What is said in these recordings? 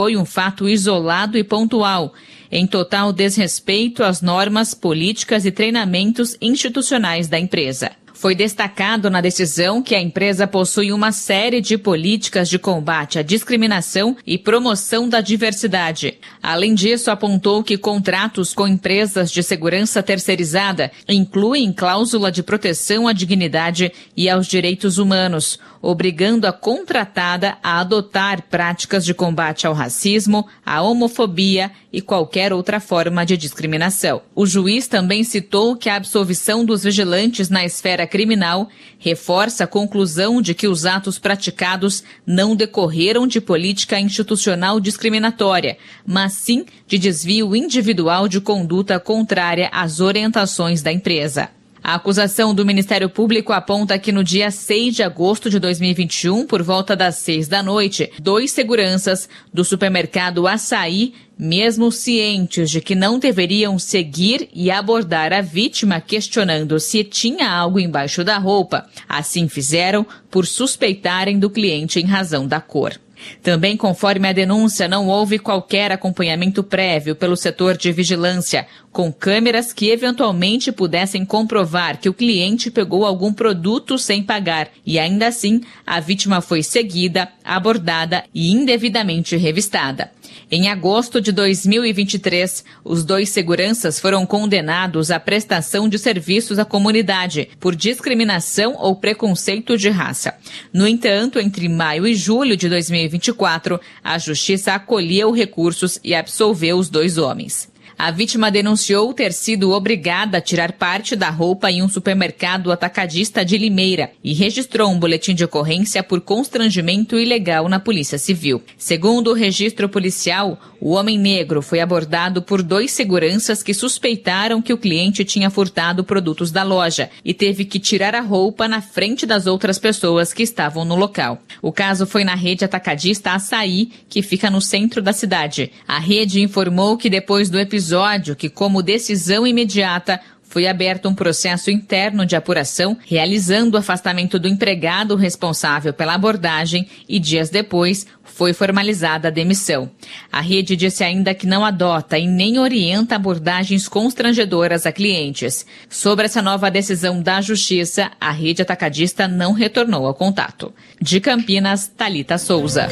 foi um fato isolado e pontual, em total desrespeito às normas, políticas e treinamentos institucionais da empresa. Foi destacado na decisão que a empresa possui uma série de políticas de combate à discriminação e promoção da diversidade. Além disso, apontou que contratos com empresas de segurança terceirizada incluem cláusula de proteção à dignidade e aos direitos humanos, obrigando a contratada a adotar práticas de combate ao racismo, à homofobia e qualquer outra forma de discriminação. O juiz também citou que a absolvição dos vigilantes na esfera criminal reforça a conclusão de que os atos praticados não decorreram de política institucional discriminatória, mas sim de desvio individual de conduta contrária às orientações da empresa. A acusação do Ministério Público aponta que no dia 6 de agosto de 2021, por volta das 6 da noite, 2 seguranças do supermercado Açaí, mesmo cientes de que não deveriam seguir e abordar a vítima questionando se tinha algo embaixo da roupa, assim fizeram por suspeitarem do cliente em razão da cor. Também, conforme a denúncia, não houve qualquer acompanhamento prévio pelo setor de vigilância, com câmeras que eventualmente pudessem comprovar que o cliente pegou algum produto sem pagar e, ainda assim, a vítima foi seguida, abordada e indevidamente revistada. Em agosto de 2023, os 2 seguranças foram condenados à prestação de serviços à comunidade por discriminação ou preconceito de raça. No entanto, entre maio e julho de 2024, a Justiça acolheu recursos e absolveu os 2 homens. A vítima denunciou ter sido obrigada a tirar parte da roupa em um supermercado atacadista de Limeira e registrou um boletim de ocorrência por constrangimento ilegal na Polícia Civil. Segundo o registro policial, o homem negro foi abordado por 2 seguranças que suspeitaram que o cliente tinha furtado produtos da loja e teve que tirar a roupa na frente das outras pessoas que estavam no local. O caso foi na rede atacadista Açaí, que fica no centro da cidade. A rede informou que depois do episódio, que como decisão imediata, foi aberto um processo interno de apuração, realizando o afastamento do empregado responsável pela abordagem e, dias depois, foi formalizada a demissão. A rede disse ainda que não adota e nem orienta abordagens constrangedoras a clientes. Sobre essa nova decisão da Justiça, a rede atacadista não retornou ao contato. De Campinas, Thalita Souza.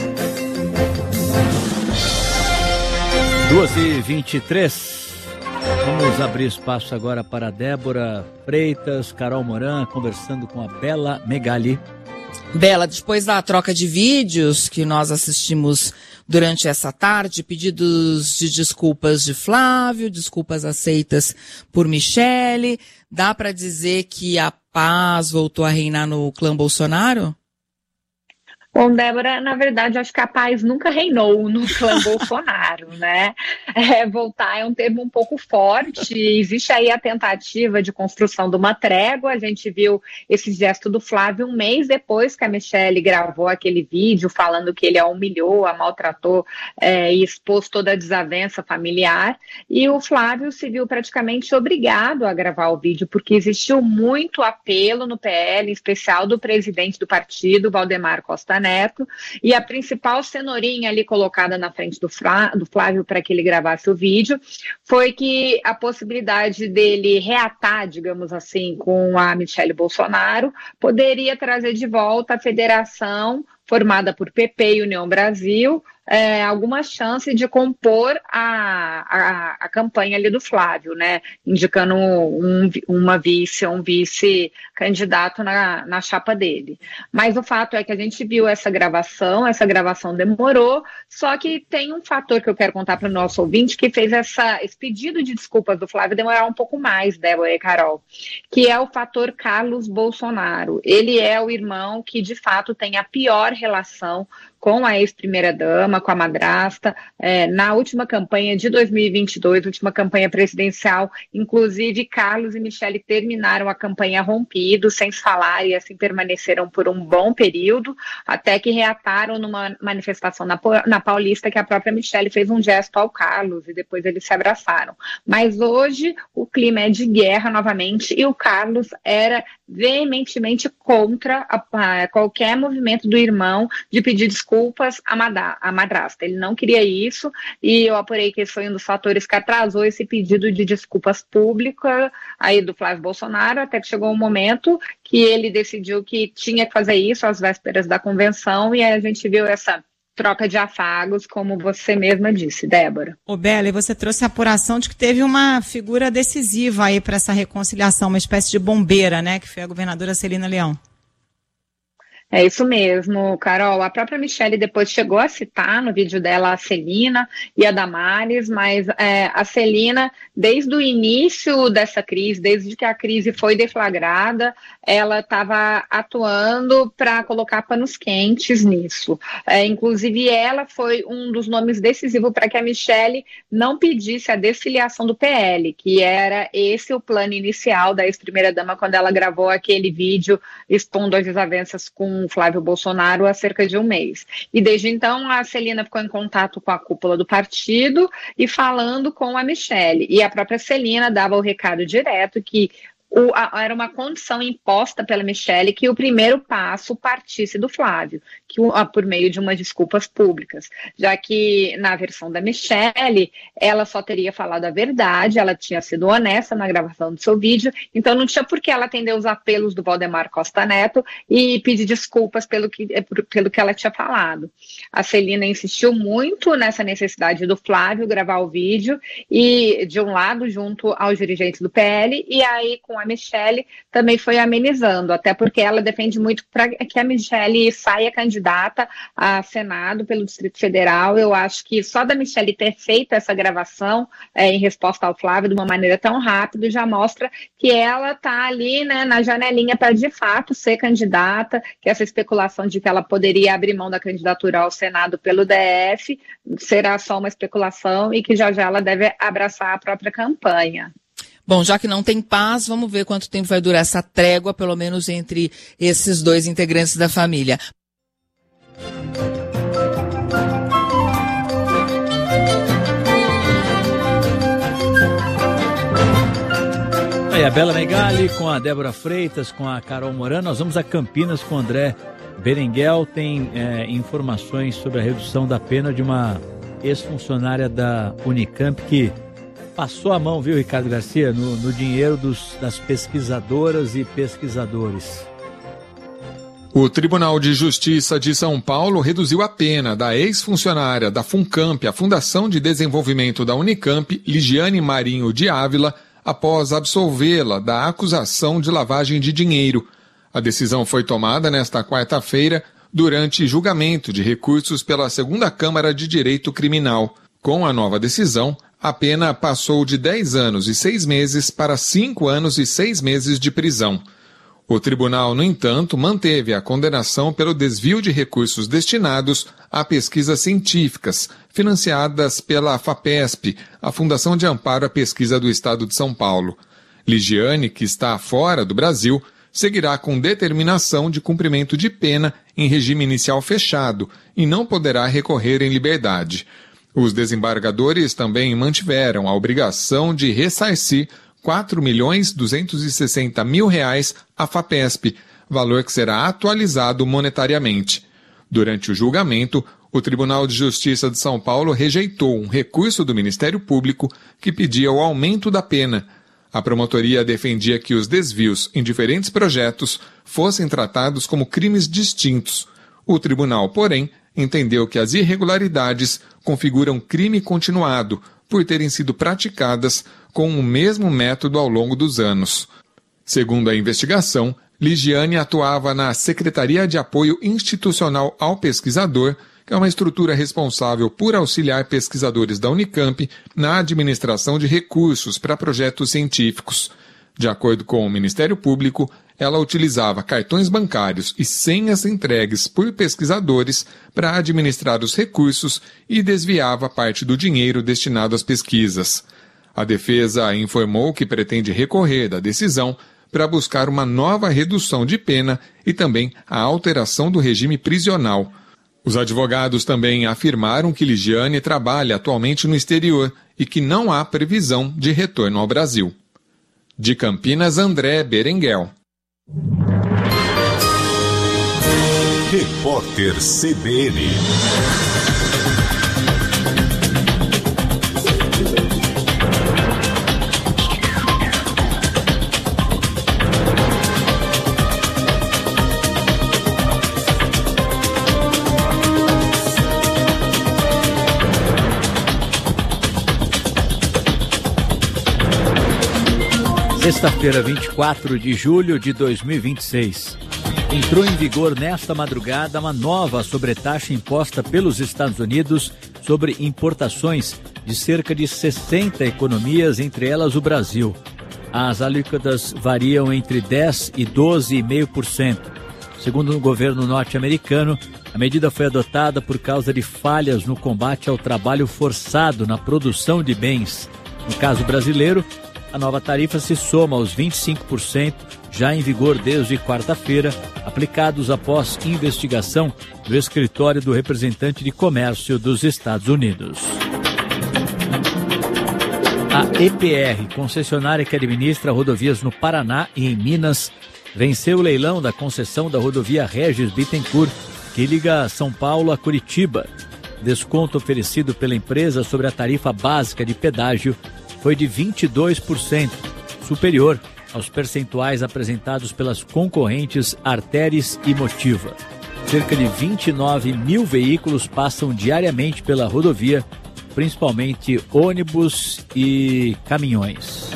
2h23. Vamos abrir espaço agora para Débora Freitas, Carol Moran, conversando com a Bela Megali. Bela, depois da troca de vídeos que nós assistimos durante essa tarde, pedidos de desculpas de Flávio, desculpas aceitas por Michele, dá para dizer que a paz voltou a reinar no clã Bolsonaro? Bom, Débora, na verdade, acho que a paz nunca reinou no clã Bolsonaro, né? Voltar é um termo um pouco forte, existe aí a tentativa de construção de uma trégua, a gente viu esse gesto do Flávio um mês depois que a Michele gravou aquele vídeo falando que ele a humilhou, a maltratou e expôs toda a desavença familiar, e o Flávio se viu praticamente obrigado a gravar o vídeo, porque existiu muito apelo no PL, em especial do presidente do partido, Valdemar Costa Neto, e a principal cenourinha ali colocada na frente do Flávio para que ele gravasse o vídeo foi que a possibilidade dele reatar, digamos assim, com a Michele Bolsonaro poderia trazer de volta a federação formada por PP e União Brasil, alguma chance de compor a campanha ali do Flávio, né? Indicando um vice-candidato na chapa dele. Mas o fato é que a gente viu essa gravação demorou, só que tem um fator que eu quero contar para o nosso ouvinte que fez esse pedido de desculpas do Flávio demorar um pouco mais, Débora e Carol, que é o fator Carlos Bolsonaro. Ele é o irmão que, de fato, tem a pior relação com a ex-primeira-dama, com a madrasta, na última campanha de 2022, última campanha presidencial, inclusive Carlos e Michele terminaram a campanha rompidos, sem se falar, e assim permaneceram por um bom período, até que reataram numa manifestação na Paulista, que a própria Michele fez um gesto ao Carlos, e depois eles se abraçaram. Mas hoje o clima é de guerra novamente, e o Carlos era veementemente contra qualquer movimento do irmão de pedir desculpas desculpas à madrasta. Ele não queria isso e eu apurei que esse foi um dos fatores que atrasou esse pedido de desculpas públicas aí do Flávio Bolsonaro, até que chegou um momento que ele decidiu que tinha que fazer isso às vésperas da convenção e aí a gente viu essa troca de afagos, como você mesma disse, Débora. Ô Bela, e você trouxe a apuração de que teve uma figura decisiva aí para essa reconciliação, uma espécie de bombeira, né, que foi a governadora Celina Leão. É isso mesmo, Carol. A própria Michelle depois chegou a citar no vídeo dela a Celina e a Damares, mas a Celina, desde o início dessa crise, desde que a crise foi deflagrada, ela estava atuando para colocar panos quentes nisso. Inclusive, ela foi um dos nomes decisivos para que a Michelle não pedisse a desfiliação do PL, que era esse o plano inicial da ex-primeira-dama quando ela gravou aquele vídeo expondo as desavenças com Flávio Bolsonaro há cerca de um mês. E desde então a Celina ficou em contato com a cúpula do partido e falando com a Michelle. E a própria Celina dava o recado direto que era uma condição imposta pela Michelle que o primeiro passo partisse do Flávio, por meio de umas desculpas públicas, já que na versão da Michelle, ela só teria falado a verdade, ela tinha sido honesta na gravação do seu vídeo, então não tinha por que ela atender os apelos do Valdemar Costa Neto e pedir desculpas pelo que ela tinha falado. A Celina insistiu muito nessa necessidade do Flávio gravar o vídeo, e de um lado junto aos dirigentes do PL, e aí com a Michelle também foi amenizando, até porque ela defende muito para que a Michelle saia candidata a Senado pelo Distrito Federal. Eu acho que só da Michelle ter feito essa gravação em resposta ao Flávio de uma maneira tão rápida já mostra que ela está ali, né, na janelinha para de fato ser candidata, que essa especulação de que ela poderia abrir mão da candidatura ao Senado pelo DF será só uma especulação e que já ela deve abraçar a própria campanha. Bom, já que não tem paz, vamos ver quanto tempo vai durar essa trégua, pelo menos entre esses dois integrantes da família. Aí a Bela Megali com a Débora Freitas, com a Carol Moran. Nós vamos a Campinas com o André Berenguel. Tem informações sobre a redução da pena de uma ex-funcionária da Unicamp que passou a mão, viu, Ricardo Garcia, no dinheiro das pesquisadoras e pesquisadores. O Tribunal de Justiça de São Paulo reduziu a pena da ex-funcionária da FUNCAMP, a Fundação de Desenvolvimento da Unicamp, Ligiane Marinho de Ávila, após absolvê-la da acusação de lavagem de dinheiro. A decisão foi tomada nesta quarta-feira durante julgamento de recursos pela Segunda Câmara de Direito Criminal. Com a nova decisão, a pena passou de 10 anos e 6 meses para 5 anos e 6 meses de prisão. O tribunal, no entanto, manteve a condenação pelo desvio de recursos destinados a pesquisas científicas, financiadas pela FAPESP, a Fundação de Amparo à Pesquisa do Estado de São Paulo. Ligiane, que está fora do Brasil, seguirá com determinação de cumprimento de pena em regime inicial fechado e não poderá recorrer em liberdade. Os desembargadores também mantiveram a obrigação de ressarcir R$4.260.000 à FAPESP, valor que será atualizado monetariamente. Durante o julgamento, o Tribunal de Justiça de São Paulo rejeitou um recurso do Ministério Público que pedia o aumento da pena. A promotoria defendia que os desvios em diferentes projetos fossem tratados como crimes distintos. O tribunal, porém, entendeu que as irregularidades configuram crime continuado por terem sido praticadas com o mesmo método ao longo dos anos. Segundo a investigação, Ligiane atuava na Secretaria de Apoio Institucional ao Pesquisador, que é uma estrutura responsável por auxiliar pesquisadores da Unicamp na administração de recursos para projetos científicos. De acordo com o Ministério Público, ela utilizava cartões bancários e senhas entregues por pesquisadores para administrar os recursos e desviava parte do dinheiro destinado às pesquisas. A defesa informou que pretende recorrer da decisão para buscar uma nova redução de pena e também a alteração do regime prisional. Os advogados também afirmaram que Ligiane trabalha atualmente no exterior e que não há previsão de retorno ao Brasil. De Campinas, André Berenguel. Repórter CBN. Sexta-feira, 24 de julho de 2026. Entrou em vigor nesta madrugada uma nova sobretaxa imposta pelos Estados Unidos sobre importações de cerca de 60 economias, entre elas o Brasil. As alíquotas variam entre 10% e 12,5%. Segundo o governo norte-americano, a medida foi adotada por causa de falhas no combate ao trabalho forçado na produção de bens. No caso brasileiro, a nova tarifa se soma aos 25%, já em vigor desde quarta-feira, aplicados após investigação do escritório do representante de comércio dos Estados Unidos. A EPR, concessionária que administra rodovias no Paraná e em Minas, venceu o leilão da concessão da rodovia Regis Bittencourt, que liga São Paulo a Curitiba. Desconto oferecido pela empresa sobre a tarifa básica de pedágio foi de 22%, superior aos percentuais apresentados pelas concorrentes Arteris e Motiva. Cerca de 29 mil veículos passam diariamente pela rodovia, principalmente ônibus e caminhões.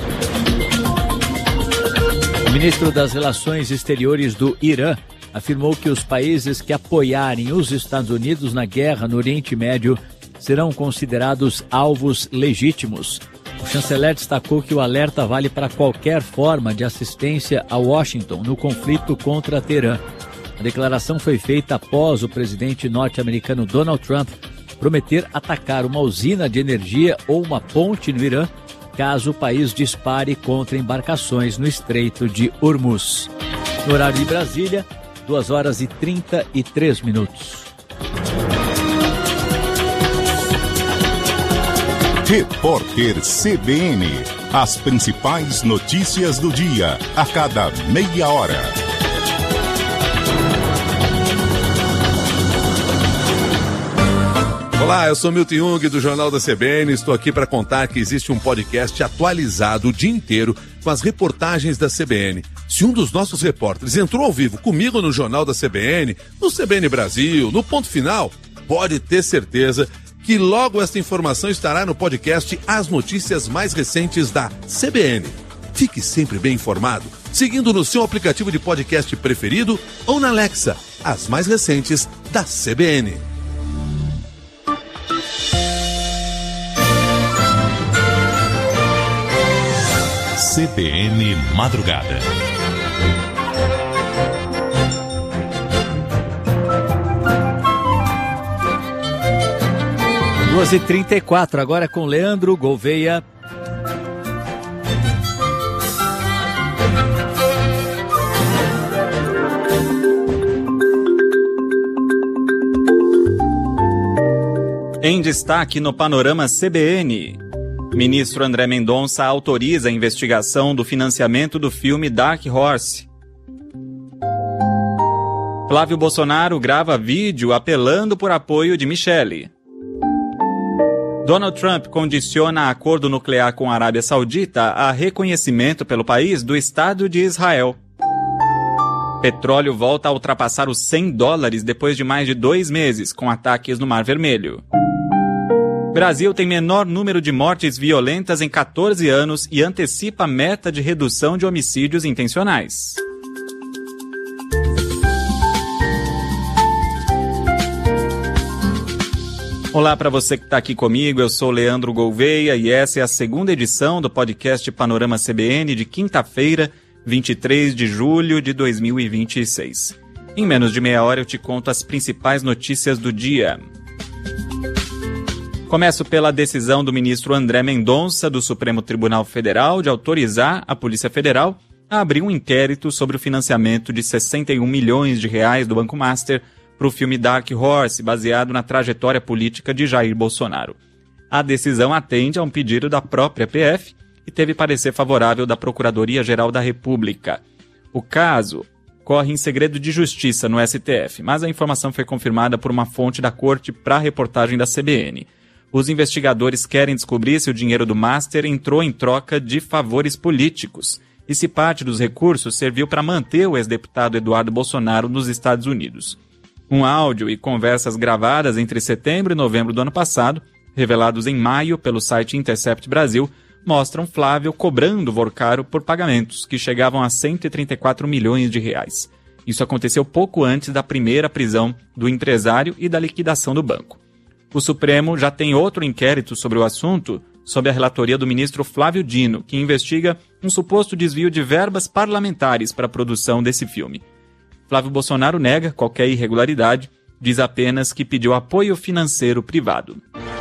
O ministro das Relações Exteriores do Irã afirmou que os países que apoiarem os Estados Unidos na guerra no Oriente Médio serão considerados alvos legítimos. O chanceler destacou que o alerta vale para qualquer forma de assistência a Washington no conflito contra Teherã. A declaração foi feita após o presidente norte-americano Donald Trump prometer atacar uma usina de energia ou uma ponte no Irã, caso o país dispare contra embarcações no Estreito de Hormuz. No horário de Brasília, 2h33. Repórter CBN. As principais notícias do dia, a cada meia hora. Olá, eu sou Milton Jung do Jornal da CBN. Estou aqui para contar que existe um podcast atualizado o dia inteiro com as reportagens da CBN. Se um dos nossos repórteres entrou ao vivo comigo no Jornal da CBN, no CBN Brasil, no Ponto Final, pode ter certeza que logo esta informação estará no podcast As Notícias Mais Recentes da CBN. Fique sempre bem informado, seguindo no seu aplicativo de podcast preferido ou na Alexa, as mais recentes da CBN. CBN Madrugada. Duas e 34, agora com Leandro Gouveia. Em destaque no Panorama CBN, ministro André Mendonça autoriza a investigação do financiamento do filme Dark Horse. Flávio Bolsonaro grava vídeo apelando por apoio de Michele. Donald Trump condiciona acordo nuclear com a Arábia Saudita a reconhecimento pelo país do Estado de Israel. Petróleo volta a ultrapassar os $100 depois de mais de 2 meses, com ataques no Mar Vermelho. Brasil tem menor número de mortes violentas em 14 anos e antecipa a meta de redução de homicídios intencionais. Olá para você que está aqui comigo, eu sou Leandro Gouveia e essa é a segunda edição do podcast Panorama CBN de quinta-feira, 23 de julho de 2026. Em menos de meia hora eu te conto as principais notícias do dia. Começo pela decisão do ministro André Mendonça, do Supremo Tribunal Federal, de autorizar a Polícia Federal a abrir um inquérito sobre o financiamento de R$61 milhões do Banco Master para o filme Dark Horse, baseado na trajetória política de Jair Bolsonaro. A decisão atende a um pedido da própria PF e teve parecer favorável da Procuradoria-Geral da República. O caso corre em segredo de justiça no STF, mas a informação foi confirmada por uma fonte da corte para a reportagem da CBN. Os investigadores querem descobrir se o dinheiro do Master entrou em troca de favores políticos e se parte dos recursos serviu para manter o ex-deputado Eduardo Bolsonaro nos Estados Unidos. Um áudio e conversas gravadas entre setembro e novembro do ano passado, revelados em maio pelo site Intercept Brasil, mostram Flávio cobrando Vorcaro por pagamentos, que chegavam a 134 milhões de reais. Isso aconteceu pouco antes da primeira prisão do empresário e da liquidação do banco. O Supremo já tem outro inquérito sobre o assunto, sob a relatoria do ministro Flávio Dino, que investiga um suposto desvio de verbas parlamentares para a produção desse filme. Flávio Bolsonaro nega qualquer irregularidade, diz apenas que pediu apoio financeiro privado.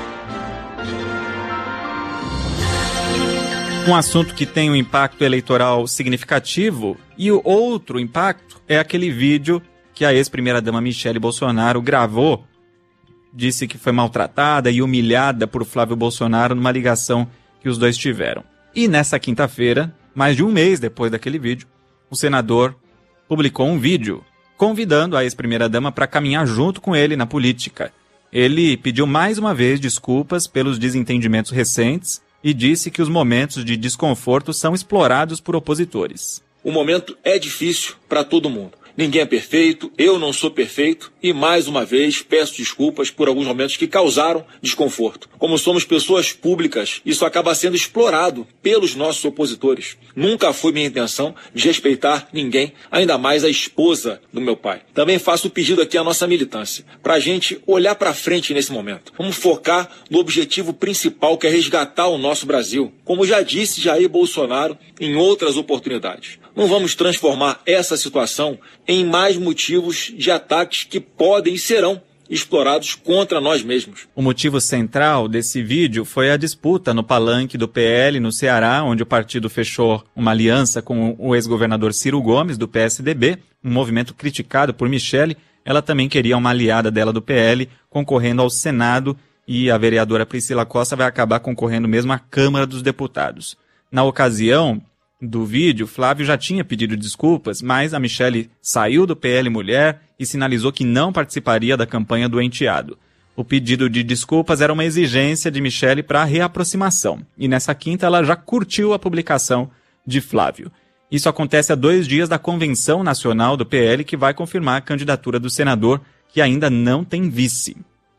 Um assunto que tem um impacto eleitoral significativo e o outro impacto é aquele vídeo que a ex-primeira-dama Michele Bolsonaro gravou. Disse que foi maltratada e humilhada por Flávio Bolsonaro numa ligação que os dois tiveram. E nessa quinta-feira, mais de um mês depois daquele vídeo, o senador publicou um vídeo convidando a ex-primeira-dama para caminhar junto com ele na política. Ele pediu mais uma vez desculpas pelos desentendimentos recentes e disse que os momentos de desconforto são explorados por opositores. O momento é difícil para todo mundo. Ninguém é perfeito, eu não sou perfeito e, mais uma vez, peço desculpas por alguns momentos que causaram desconforto. Como somos pessoas públicas, isso acaba sendo explorado pelos nossos opositores. Nunca foi minha intenção desrespeitar ninguém, ainda mais a esposa do meu pai. Também faço o pedido aqui à nossa militância, para a gente olhar para frente nesse momento. Vamos focar no objetivo principal, que é resgatar o nosso Brasil. Como já disse Jair Bolsonaro em outras oportunidades. Não vamos transformar essa situação em mais motivos de ataques que podem e serão explorados contra nós mesmos. O motivo central desse vídeo foi a disputa no palanque do PL no Ceará, onde o partido fechou uma aliança com o ex-governador Ciro Gomes, do PSDB, um movimento criticado por Michele. Ela também queria uma aliada dela do PL concorrendo ao Senado e a vereadora Priscila Costa vai acabar concorrendo mesmo à Câmara dos Deputados. Na ocasião do vídeo, Flávio já tinha pedido desculpas, mas a Michele saiu do PL Mulher e sinalizou que não participaria da campanha do enteado. O pedido de desculpas era uma exigência de Michele para a reaproximação, e nessa quinta ela já curtiu a publicação de Flávio. Isso acontece a 2 dias da Convenção Nacional do PL, que vai confirmar a candidatura do senador, que ainda não tem vice.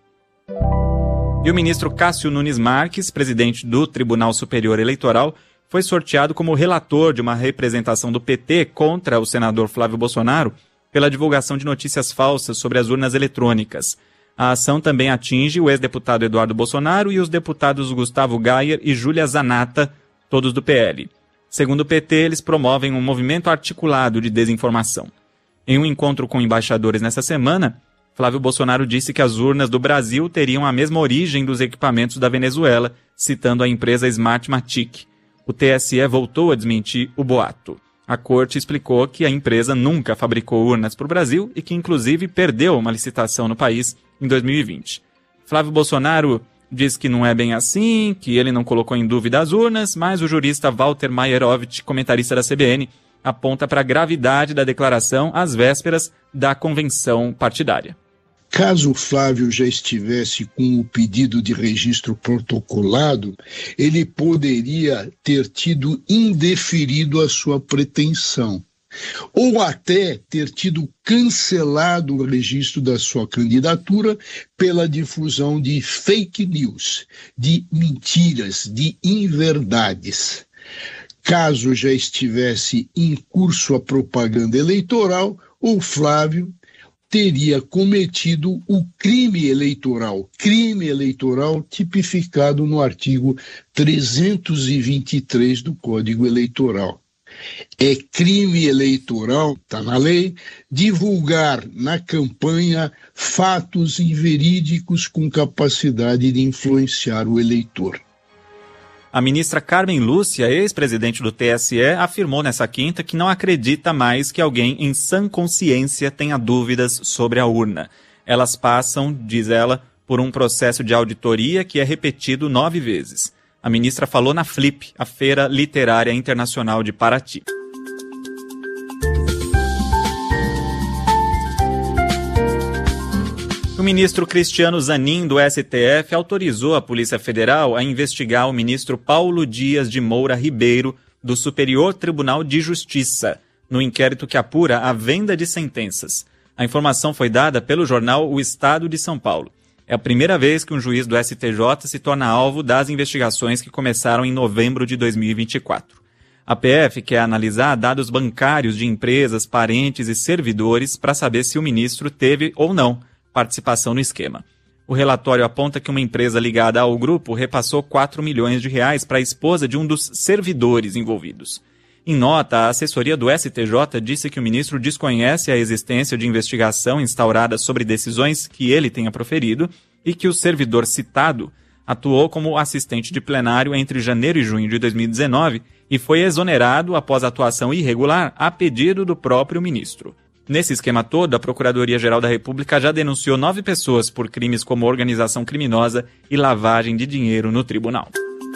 E o ministro Cássio Nunes Marques, presidente do Tribunal Superior Eleitoral, foi sorteado como relator de uma representação do PT contra o senador Flávio Bolsonaro pela divulgação de notícias falsas sobre as urnas eletrônicas. A ação também atinge o ex-deputado Eduardo Bolsonaro e os deputados Gustavo Gayer e Júlia Zanata, todos do PL. Segundo o PT, eles promovem um movimento articulado de desinformação. Em um encontro com embaixadores nessa semana, Flávio Bolsonaro disse que as urnas do Brasil teriam a mesma origem dos equipamentos da Venezuela, citando a empresa Smartmatic. O TSE voltou a desmentir o boato. A corte explicou que a empresa nunca fabricou urnas para o Brasil e que, inclusive, perdeu uma licitação no país em 2020. Flávio Bolsonaro diz que não é bem assim, que ele não colocou em dúvida as urnas, mas o jurista Walter Maierovitch, comentarista da CBN, aponta para a gravidade da declaração às vésperas da convenção partidária. Caso Flávio já estivesse com o pedido de registro protocolado, ele poderia ter tido indeferido a sua pretensão, ou até ter tido cancelado o registro da sua candidatura pela difusão de fake news, de mentiras, de inverdades. Caso já estivesse em curso a propaganda eleitoral, o Flávio teria cometido o crime eleitoral tipificado no artigo 323 do Código Eleitoral. É crime eleitoral, está na lei, divulgar na campanha fatos inverídicos com capacidade de influenciar o eleitor. A ministra Carmen Lúcia, ex-presidente do TSE, afirmou nessa quinta que não acredita mais que alguém em sã consciência tenha dúvidas sobre a urna. Elas passam, diz ela, por um processo de auditoria que é repetido 9 vezes. A ministra falou na Flip, a Feira Literária Internacional de Paraty. O ministro Cristiano Zanin, do STF, autorizou a Polícia Federal a investigar o ministro Paulo Dias de Moura Ribeiro, do Superior Tribunal de Justiça, no inquérito que apura a venda de sentenças. A informação foi dada pelo jornal O Estado de São Paulo. É a primeira vez que um juiz do STJ se torna alvo das investigações que começaram em novembro de 2024. A PF quer analisar dados bancários de empresas, parentes e servidores para saber se o ministro teve ou não participação no esquema. O relatório aponta que uma empresa ligada ao grupo repassou R$4 milhões para a esposa de um dos servidores envolvidos. Em nota, a assessoria do STJ disse que o ministro desconhece a existência de investigação instaurada sobre decisões que ele tenha proferido e que o servidor citado atuou como assistente de plenário entre janeiro e junho de 2019 e foi exonerado após atuação irregular a pedido do próprio ministro. Nesse esquema todo, a Procuradoria-Geral da República já denunciou 9 pessoas por crimes como organização criminosa e lavagem de dinheiro no tribunal.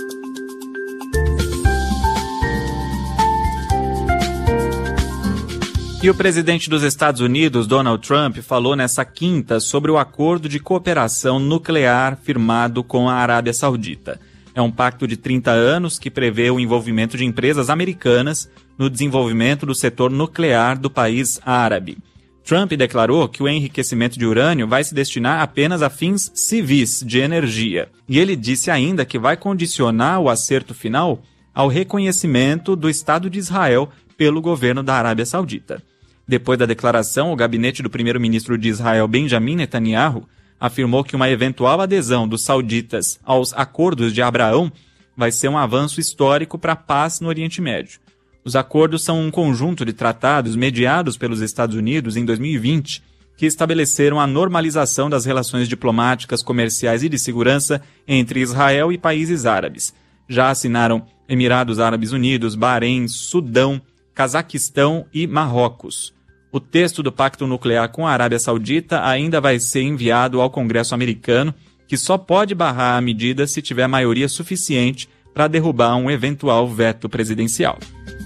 E o presidente dos Estados Unidos, Donald Trump, falou nessa quinta sobre o acordo de cooperação nuclear firmado com a Arábia Saudita. É um pacto de 30 anos que prevê o envolvimento de empresas americanas no desenvolvimento do setor nuclear do país árabe. Trump declarou que o enriquecimento de urânio vai se destinar apenas a fins civis de energia. E ele disse ainda que vai condicionar o acerto final ao reconhecimento do Estado de Israel pelo governo da Arábia Saudita. Depois da declaração, o gabinete do primeiro-ministro de Israel, Benjamin Netanyahu, afirmou que uma eventual adesão dos sauditas aos acordos de Abraão vai ser um avanço histórico para a paz no Oriente Médio. Os acordos são um conjunto de tratados mediados pelos Estados Unidos em 2020 que estabeleceram a normalização das relações diplomáticas, comerciais e de segurança entre Israel e países árabes. Já assinaram Emirados Árabes Unidos, Bahrein, Sudão, Cazaquistão e Marrocos. O texto do pacto nuclear com a Arábia Saudita ainda vai ser enviado ao Congresso americano, que só pode barrar a medida se tiver maioria suficiente para derrubar um eventual veto presidencial.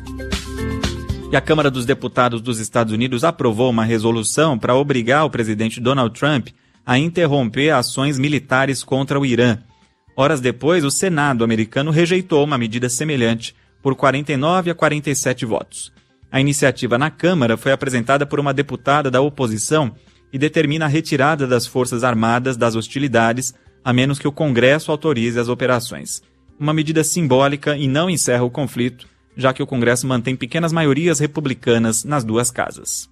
E a Câmara dos Deputados dos Estados Unidos aprovou uma resolução para obrigar o presidente Donald Trump a interromper ações militares contra o Irã. Horas depois, o Senado americano rejeitou uma medida semelhante por 49 a 47 votos. A iniciativa na Câmara foi apresentada por uma deputada da oposição e determina a retirada das Forças Armadas das hostilidades, a menos que o Congresso autorize as operações. Uma medida simbólica e não encerra o conflito, já que o Congresso mantém pequenas maiorias republicanas nas duas casas.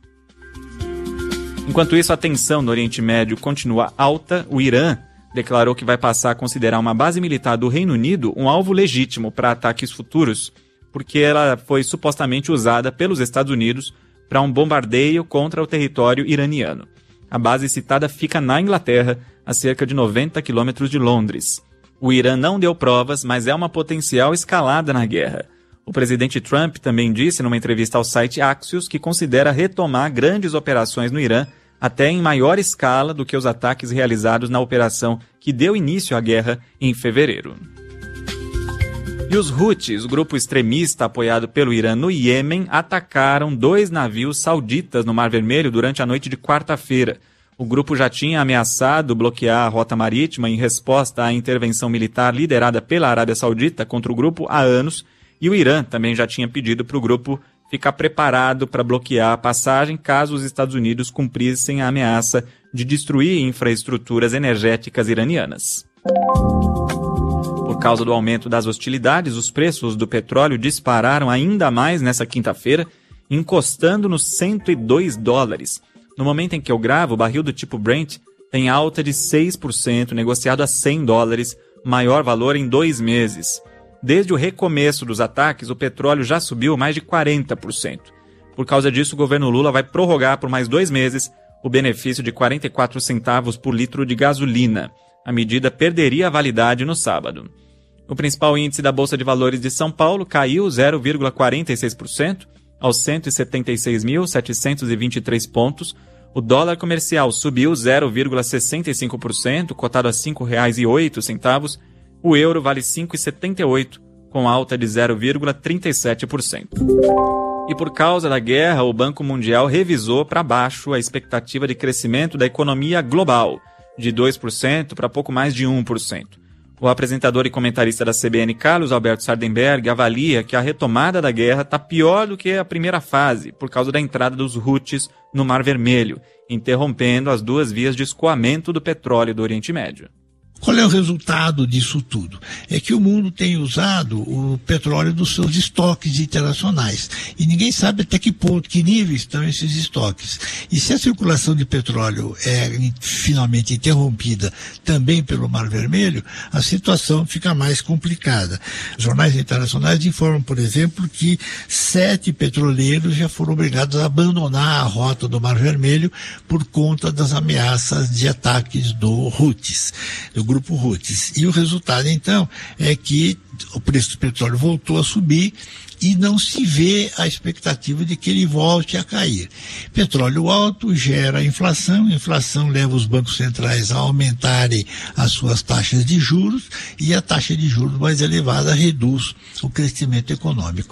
Enquanto isso, a tensão no Oriente Médio continua alta. O Irã declarou que vai passar a considerar uma base militar do Reino Unido um alvo legítimo para ataques futuros, porque ela foi supostamente usada pelos Estados Unidos para um bombardeio contra o território iraniano. A base citada fica na Inglaterra, a cerca de 90 quilômetros de Londres. O Irã não deu provas, mas é uma potencial escalada na guerra. O presidente Trump também disse numa entrevista ao site Axios que considera retomar grandes operações no Irã até em maior escala do que os ataques realizados na operação que deu início à guerra em fevereiro. E os Houthis, o grupo extremista apoiado pelo Irã no Iêmen, atacaram 2 navios sauditas no Mar Vermelho durante a noite de quarta-feira. O grupo já tinha ameaçado bloquear a rota marítima em resposta à intervenção militar liderada pela Arábia Saudita contra o grupo há anos, e o Irã também já tinha pedido para o grupo ficar preparado para bloquear a passagem caso os Estados Unidos cumprissem a ameaça de destruir infraestruturas energéticas iranianas. Por causa do aumento das hostilidades, os preços do petróleo dispararam ainda mais nessa quinta-feira, encostando nos $102. No momento em que eu gravo, o barril do tipo Brent tem alta de 6%, negociado a $100, maior valor em 2 meses. Desde o recomeço dos ataques, o petróleo já subiu mais de 40%. Por causa disso, o governo Lula vai prorrogar por mais 2 meses o benefício de 44 centavos por litro de gasolina. A medida perderia a validade no sábado. O principal índice da Bolsa de Valores de São Paulo caiu 0,46% aos 176.723 pontos. O dólar comercial subiu 0,65%, cotado a R$ 5,08. O euro vale 5,78, com alta de 0,37%. E por causa da guerra, o Banco Mundial revisou para baixo a expectativa de crescimento da economia global. de 2% para pouco mais de 1%. O apresentador e comentarista da CBN, Carlos Alberto Sardenberg, avalia que a retomada da guerra está pior do que a primeira fase, por causa da entrada dos Houthis no Mar Vermelho, interrompendo as 2 vias de escoamento do petróleo do Oriente Médio. Qual é o resultado disso tudo? É que o mundo tem usado o petróleo dos seus estoques internacionais. E ninguém sabe até que ponto, que nível estão esses estoques. E se a circulação de petróleo é finalmente interrompida também pelo Mar Vermelho, a situação fica mais complicada. Os jornais internacionais informam, por exemplo, que 7 petroleiros já foram obrigados a abandonar a rota do Mar Vermelho por conta das ameaças de ataques do Houthis, do grupo Houthis. E o resultado, então, é que o preço do petróleo voltou a subir e não se vê a expectativa de que ele volte a cair. Petróleo alto gera inflação, inflação leva os bancos centrais a aumentarem as suas taxas de juros e a taxa de juros mais elevada reduz o crescimento econômico.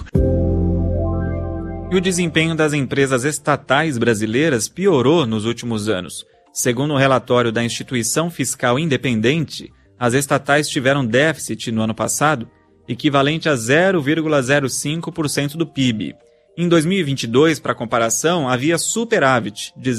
E o desempenho das empresas estatais brasileiras piorou nos últimos anos. Segundo um relatório da Instituição Fiscal Independente, as estatais tiveram déficit no ano passado, equivalente a 0,05% do PIB. Em 2022, para comparação, havia superávit de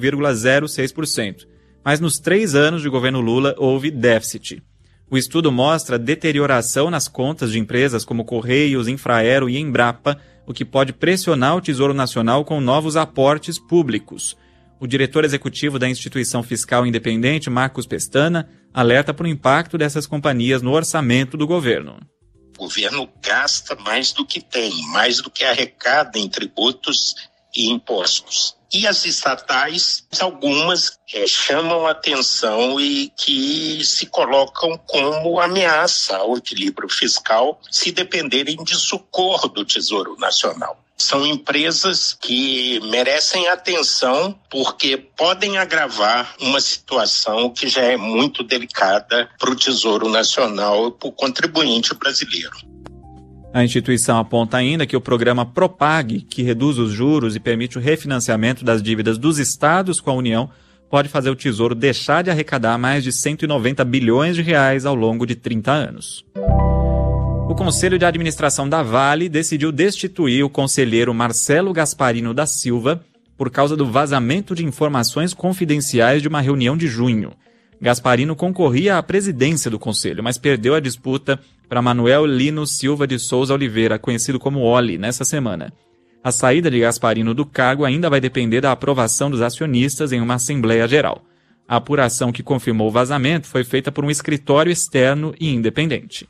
0,06%, mas nos 3 anos de governo Lula houve déficit. O estudo mostra deterioração nas contas de empresas como Correios, Infraero e Embrapa, o que pode pressionar o Tesouro Nacional com novos aportes públicos. O diretor executivo da Instituição Fiscal Independente, Marcos Pestana, alerta para o impacto dessas companhias no orçamento do governo. O governo gasta mais do que tem, mais do que arrecada em tributos e impostos. E as estatais, algumas chamam atenção e que se colocam como ameaça ao equilíbrio fiscal se dependerem de socorro do Tesouro Nacional. São empresas que merecem atenção porque podem agravar uma situação que já é muito delicada para o Tesouro Nacional e para o contribuinte brasileiro. A instituição aponta ainda que o programa Propag, que reduz os juros e permite o refinanciamento das dívidas dos estados com a União, pode fazer o Tesouro deixar de arrecadar mais de 190 bilhões de reais ao longo de 30 anos. O Conselho de Administração da Vale decidiu destituir o conselheiro Marcelo Gasparino da Silva por causa do vazamento de informações confidenciais de uma reunião de junho. Gasparino concorria à presidência do Conselho, mas perdeu a disputa para Manuel Lino Silva de Souza Oliveira, conhecido como Oli, nessa semana. A saída de Gasparino do cargo ainda vai depender da aprovação dos acionistas em uma Assembleia Geral. A apuração que confirmou o vazamento foi feita por um escritório externo e independente.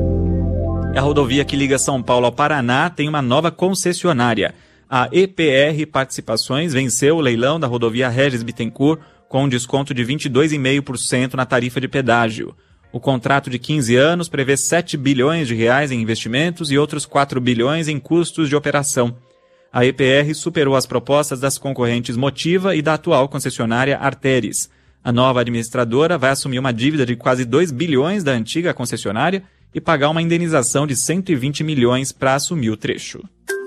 A rodovia que liga São Paulo ao Paraná tem uma nova concessionária. A EPR Participações venceu o leilão da rodovia Regis Bittencourt com um desconto de 22,5% na tarifa de pedágio. O contrato de 15 anos prevê 7 bilhões de reais em investimentos e outros 4 bilhões em custos de operação. A EPR superou as propostas das concorrentes Motiva e da atual concessionária Arteris. A nova administradora vai assumir uma dívida de quase 2 bilhões da antiga concessionária e pagar uma indenização de 120 milhões para assumir o trecho.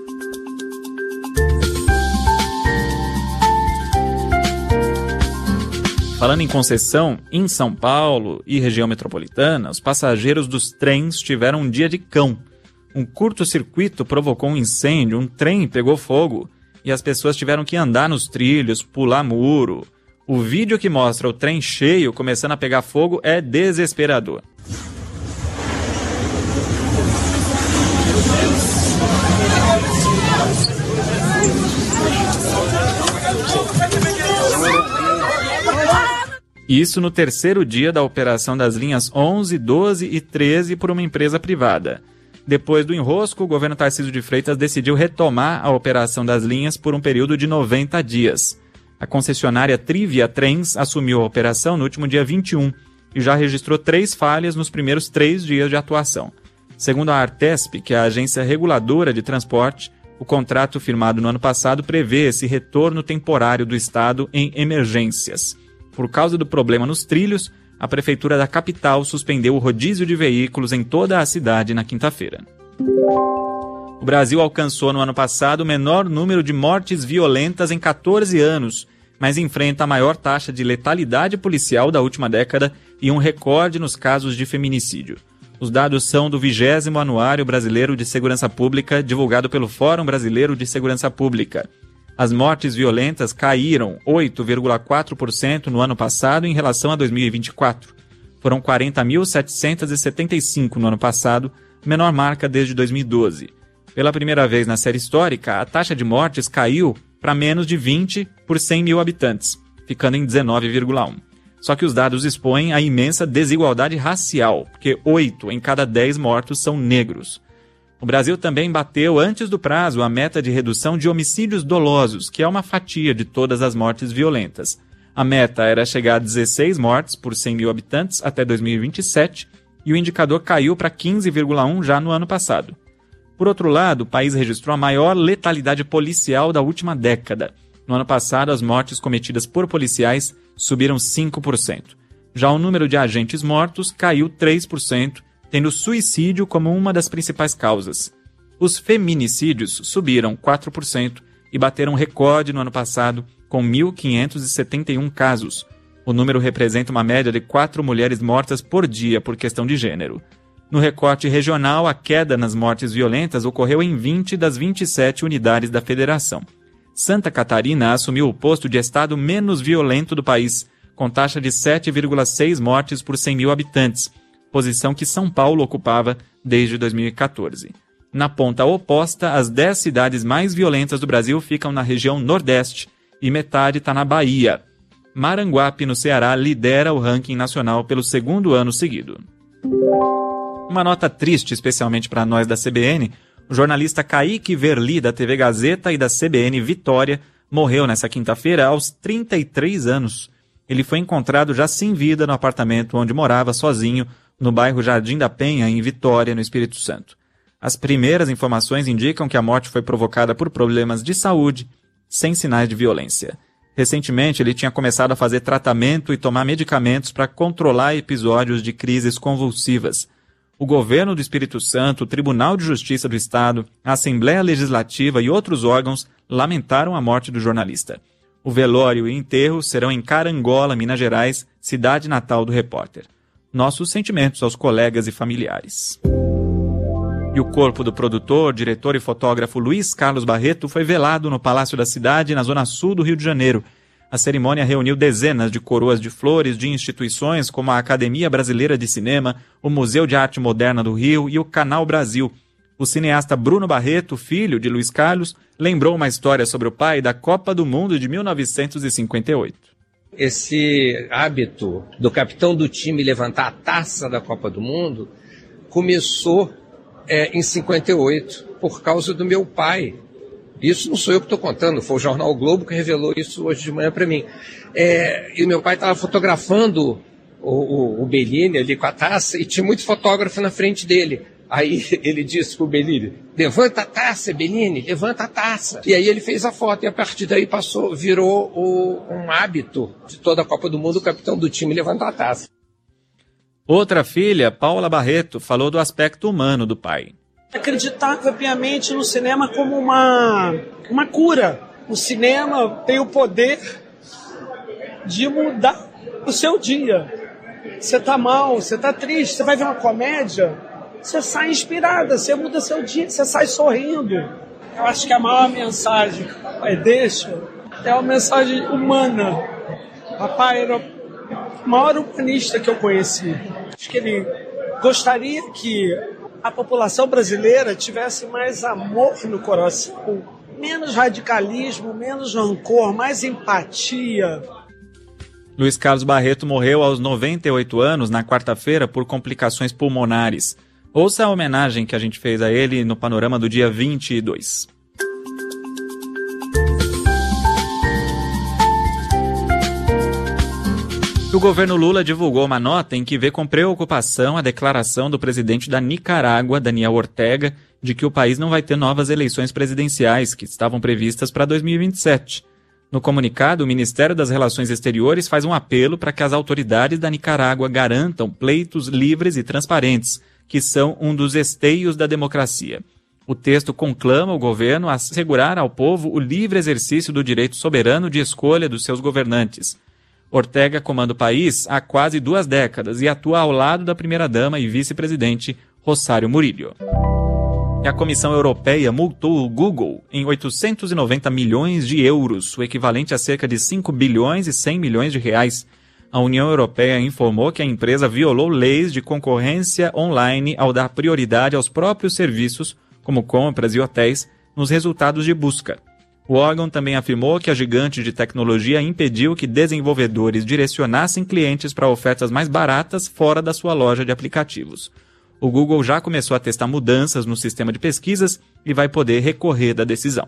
Falando em concessão, em São Paulo e região metropolitana, os passageiros dos trens tiveram um dia de cão. Um curto-circuito provocou um incêndio, um trem pegou fogo e as pessoas tiveram que andar nos trilhos, pular muro. O vídeo que mostra o trem cheio começando a pegar fogo é desesperador. Isso no terceiro dia da operação das linhas 11, 12 e 13 por uma empresa privada. Depois do enrosco, o governo Tarcísio de Freitas decidiu retomar a operação das linhas por um período de 90 dias. A concessionária Trivia Trens assumiu a operação no último dia 21 e já registrou 3 falhas nos primeiros 3 dias de atuação. Segundo a Artesp, que é a agência reguladora de transporte, o contrato firmado no ano passado prevê esse retorno temporário do Estado em emergências. Por causa do problema nos trilhos, a Prefeitura da capital suspendeu o rodízio de veículos em toda a cidade na quinta-feira. O Brasil alcançou no ano passado o menor número de mortes violentas em 14 anos, mas enfrenta a maior taxa de letalidade policial da última década e um recorde nos casos de feminicídio. Os dados são do 20º Anuário Brasileiro de Segurança Pública, divulgado pelo Fórum Brasileiro de Segurança Pública. As mortes violentas caíram 8,4% no ano passado em relação a 2024. Foram 40.775 no ano passado, menor marca desde 2012. Pela primeira vez na série histórica, a taxa de mortes caiu para menos de 20 por 100 mil habitantes, ficando em 19,1. Só que os dados expõem a imensa desigualdade racial, porque 8 em cada 10 mortos são negros. O Brasil também bateu antes do prazo a meta de redução de homicídios dolosos, que é uma fatia de todas as mortes violentas. A meta era chegar a 16 mortes por 100 mil habitantes até 2027, e o indicador caiu para 15,1 já no ano passado. Por outro lado, o país registrou a maior letalidade policial da última década. No ano passado, as mortes cometidas por policiais subiram 5%. Já o número de agentes mortos caiu 3%, tendo suicídio como uma das principais causas. Os feminicídios subiram 4% e bateram recorde no ano passado, com 1.571 casos. O número representa uma média de 4 mulheres mortas por dia por questão de gênero. No recorte regional, a queda nas mortes violentas ocorreu em 20 das 27 unidades da federação. Santa Catarina assumiu o posto de estado menos violento do país, com taxa de 7,6 mortes por 100 mil habitantes, posição que São Paulo ocupava desde 2014. Na ponta oposta, as 10 cidades mais violentas do Brasil ficam na região Nordeste e metade está na Bahia. Maranguape, no Ceará, lidera o ranking nacional pelo segundo ano seguido. Uma nota triste, especialmente para nós da CBN, o jornalista Kaique Verli, da TV Gazeta e da CBN Vitória, morreu nesta quinta-feira aos 33 anos. Ele foi encontrado já sem vida no apartamento onde morava sozinho, no bairro Jardim da Penha, em Vitória, no Espírito Santo. As primeiras informações indicam que a morte foi provocada por problemas de saúde, sem sinais de violência. Recentemente, ele tinha começado a fazer tratamento e tomar medicamentos para controlar episódios de crises convulsivas. O governo do Espírito Santo, o Tribunal de Justiça do Estado, a Assembleia Legislativa e outros órgãos lamentaram a morte do jornalista. O velório e enterro serão em Carangola, Minas Gerais, cidade natal do repórter. Nossos sentimentos aos colegas e familiares. E o corpo do produtor, diretor e fotógrafo Luiz Carlos Barreto foi velado no Palácio da Cidade, na zona sul do Rio de Janeiro. A cerimônia reuniu dezenas de coroas de flores de instituições como a Academia Brasileira de Cinema, o Museu de Arte Moderna do Rio e o Canal Brasil. O cineasta Bruno Barreto, filho de Luiz Carlos, lembrou uma história sobre o pai da Copa do Mundo de 1958. Esse hábito do capitão do time levantar a taça da Copa do Mundo começou em 58, por causa do meu pai. Isso não sou eu que estou contando, foi o jornal o Globo que revelou isso hoje de manhã para mim. E meu pai estava fotografando o Bellini ali com a taça e tinha muito fotógrafo na frente dele. Aí ele disse para o Bellini, levanta a taça, Bellini, levanta a taça. E aí ele fez a foto e a partir daí virou um hábito de toda a Copa do Mundo, o capitão do time levantar a taça. Outra filha, Paula Barreto, falou do aspecto humano do pai. Acreditava piamente no cinema como uma cura. O cinema tem o poder de mudar o seu dia. Você tá mal, você tá triste, você vai ver uma comédia, você sai inspirada, você muda seu dia, você sai sorrindo. Eu acho que a maior mensagem que o papai deixa é uma mensagem humana. O papai era o maior humanista que eu conheci. Acho que ele gostaria que a população brasileira tivesse mais amor no coração, menos radicalismo, menos rancor, mais empatia. Luiz Carlos Barreto morreu aos 98 anos na quarta-feira por complicações pulmonares. Ouça a homenagem que a gente fez a ele no Panorama do dia 22. O governo Lula divulgou uma nota em que vê com preocupação a declaração do presidente da Nicarágua, Daniel Ortega, de que o país não vai ter novas eleições presidenciais, que estavam previstas para 2027. No comunicado, o Ministério das Relações Exteriores faz um apelo para que as autoridades da Nicarágua garantam pleitos livres e transparentes, que são um dos esteios da democracia. O texto conclama o governo a assegurar ao povo o livre exercício do direito soberano de escolha dos seus governantes. Ortega comanda o país há quase 2 décadas e atua ao lado da primeira-dama e vice-presidente Rosário Murillo. E a Comissão Europeia multou o Google em 890 milhões de euros, o equivalente a cerca de 5 bilhões e 100 milhões de reais. A União Europeia informou que a empresa violou leis de concorrência online ao dar prioridade aos próprios serviços, como compras e hotéis, nos resultados de busca. O órgão também afirmou que a gigante de tecnologia impediu que desenvolvedores direcionassem clientes para ofertas mais baratas fora da sua loja de aplicativos. O Google já começou a testar mudanças no sistema de pesquisas e vai poder recorrer da decisão.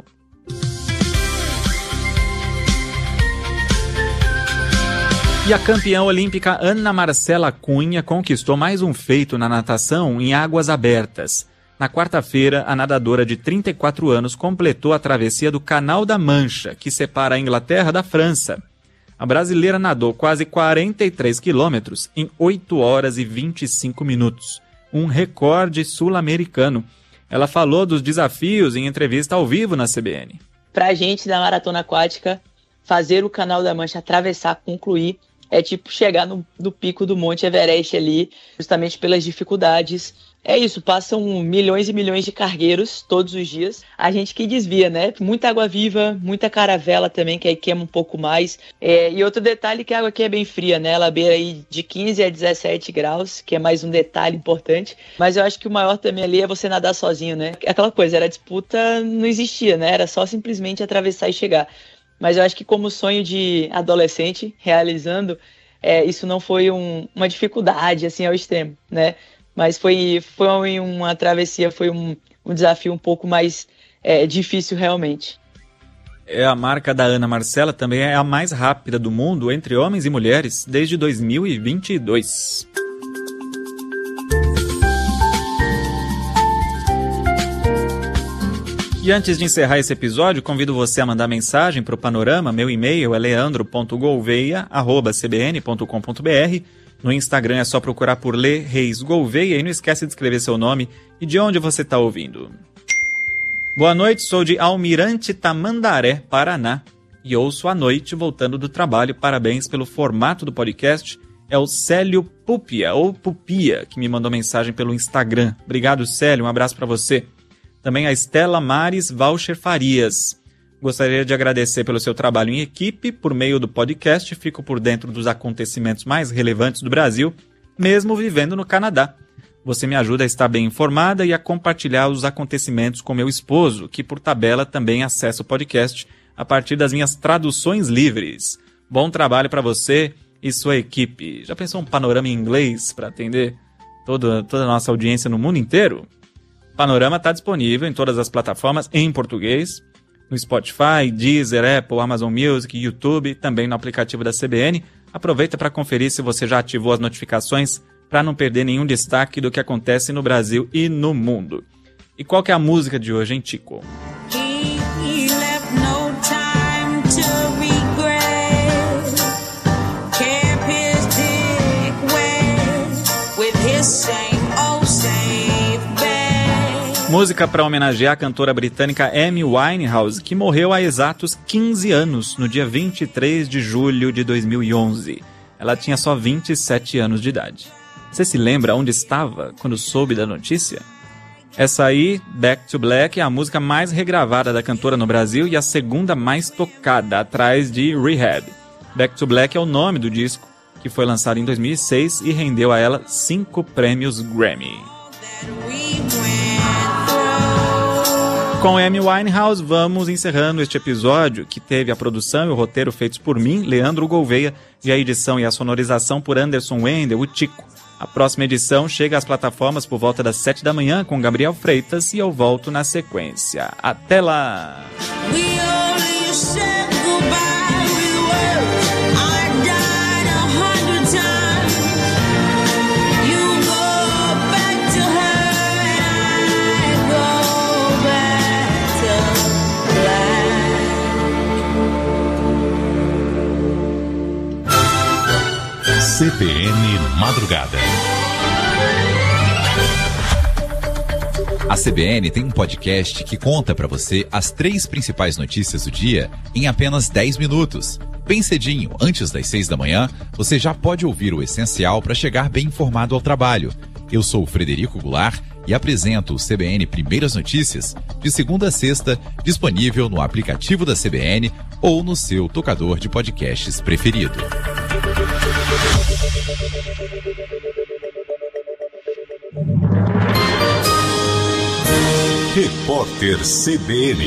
E a campeã olímpica Ana Marcela Cunha conquistou mais um feito na natação em águas abertas. Na quarta-feira, a nadadora de 34 anos completou a travessia do Canal da Mancha, que separa a Inglaterra da França. A brasileira nadou quase 43 quilômetros em 8 horas e 25 minutos, um recorde sul-americano. Ela falou dos desafios em entrevista ao vivo na CBN. Para a gente da maratona aquática, fazer o Canal da Mancha atravessar, concluir, é tipo chegar no pico do Monte Everest ali, justamente pelas dificuldades. É isso, passam milhões e milhões de cargueiros todos os dias. A gente que desvia, né? Muita água-viva, muita caravela também, que aí queima um pouco mais. E outro detalhe que a água aqui é bem fria, né? Ela beira aí de 15 a 17 graus, que é mais um detalhe importante. Mas eu acho que o maior também ali é você nadar sozinho, né? Aquela coisa, era disputa, não existia, né? Era só simplesmente atravessar e chegar. Mas eu acho que como sonho de adolescente, realizando, isso não foi uma dificuldade, assim, ao extremo, né? Mas foi uma travessia, foi um desafio um pouco mais difícil realmente. A marca da Ana Marcela também é a mais rápida do mundo entre homens e mulheres desde 2022. E antes de encerrar esse episódio, convido você a mandar mensagem para o Panorama. Meu e-mail é leandro.gouveia@cbn.com.br. No Instagram é só procurar por Lê Reis Gouveia e não esquece de escrever seu nome e de onde você está ouvindo. Boa noite, sou de Almirante Tamandaré, Paraná, e ouço à noite voltando do trabalho. Parabéns pelo formato do podcast. É o Célio Pupia, ou Pupia, que me mandou mensagem pelo Instagram. Obrigado, Célio, um abraço para você. Também a Estela Mares Valcher Farias. Gostaria de agradecer pelo seu trabalho em equipe. Por meio do podcast, fico por dentro dos acontecimentos mais relevantes do Brasil, mesmo vivendo no Canadá. Você me ajuda a estar bem informada e a compartilhar os acontecimentos com meu esposo, que por tabela também acessa o podcast a partir das minhas traduções livres. Bom trabalho para você e sua equipe. Já pensou um panorama em inglês para atender toda a nossa audiência no mundo inteiro? O Panorama está disponível em todas as plataformas em português, no Spotify, Deezer, Apple, Amazon Music, YouTube, também no aplicativo da CBN. Aproveita para conferir se você já ativou as notificações para não perder nenhum destaque do que acontece no Brasil e no mundo. E qual que é a música de hoje, hein, Tico? Música para homenagear a cantora britânica Amy Winehouse, que morreu há exatos 15 anos, no dia 23 de julho de 2011. Ela tinha só 27 anos de idade. Você se lembra onde estava quando soube da notícia? Essa aí, Back to Black, é a música mais regravada da cantora no Brasil e a segunda mais tocada, atrás de Rehab. Back to Black é o nome do disco, que foi lançado em 2006 e rendeu a ela 5 prêmios Grammy. Com Amy Winehouse, vamos encerrando este episódio, que teve a produção e o roteiro feitos por mim, Leandro Gouveia, e a edição e a sonorização por Anderson Wendel, o Tico. A próxima edição chega às plataformas por volta das 7 da manhã com Gabriel Freitas e eu volto na sequência. Até lá! CBN Madrugada. A CBN tem um podcast que conta para você as 3 principais notícias do dia em apenas 10 minutos. Bem cedinho, antes das 6 da manhã, você já pode ouvir o essencial para chegar bem informado ao trabalho. Eu sou o Frederico Goulart e apresento o CBN Primeiras Notícias, de segunda a sexta, disponível no aplicativo da CBN ou no seu tocador de podcasts preferido. Repórter CBN.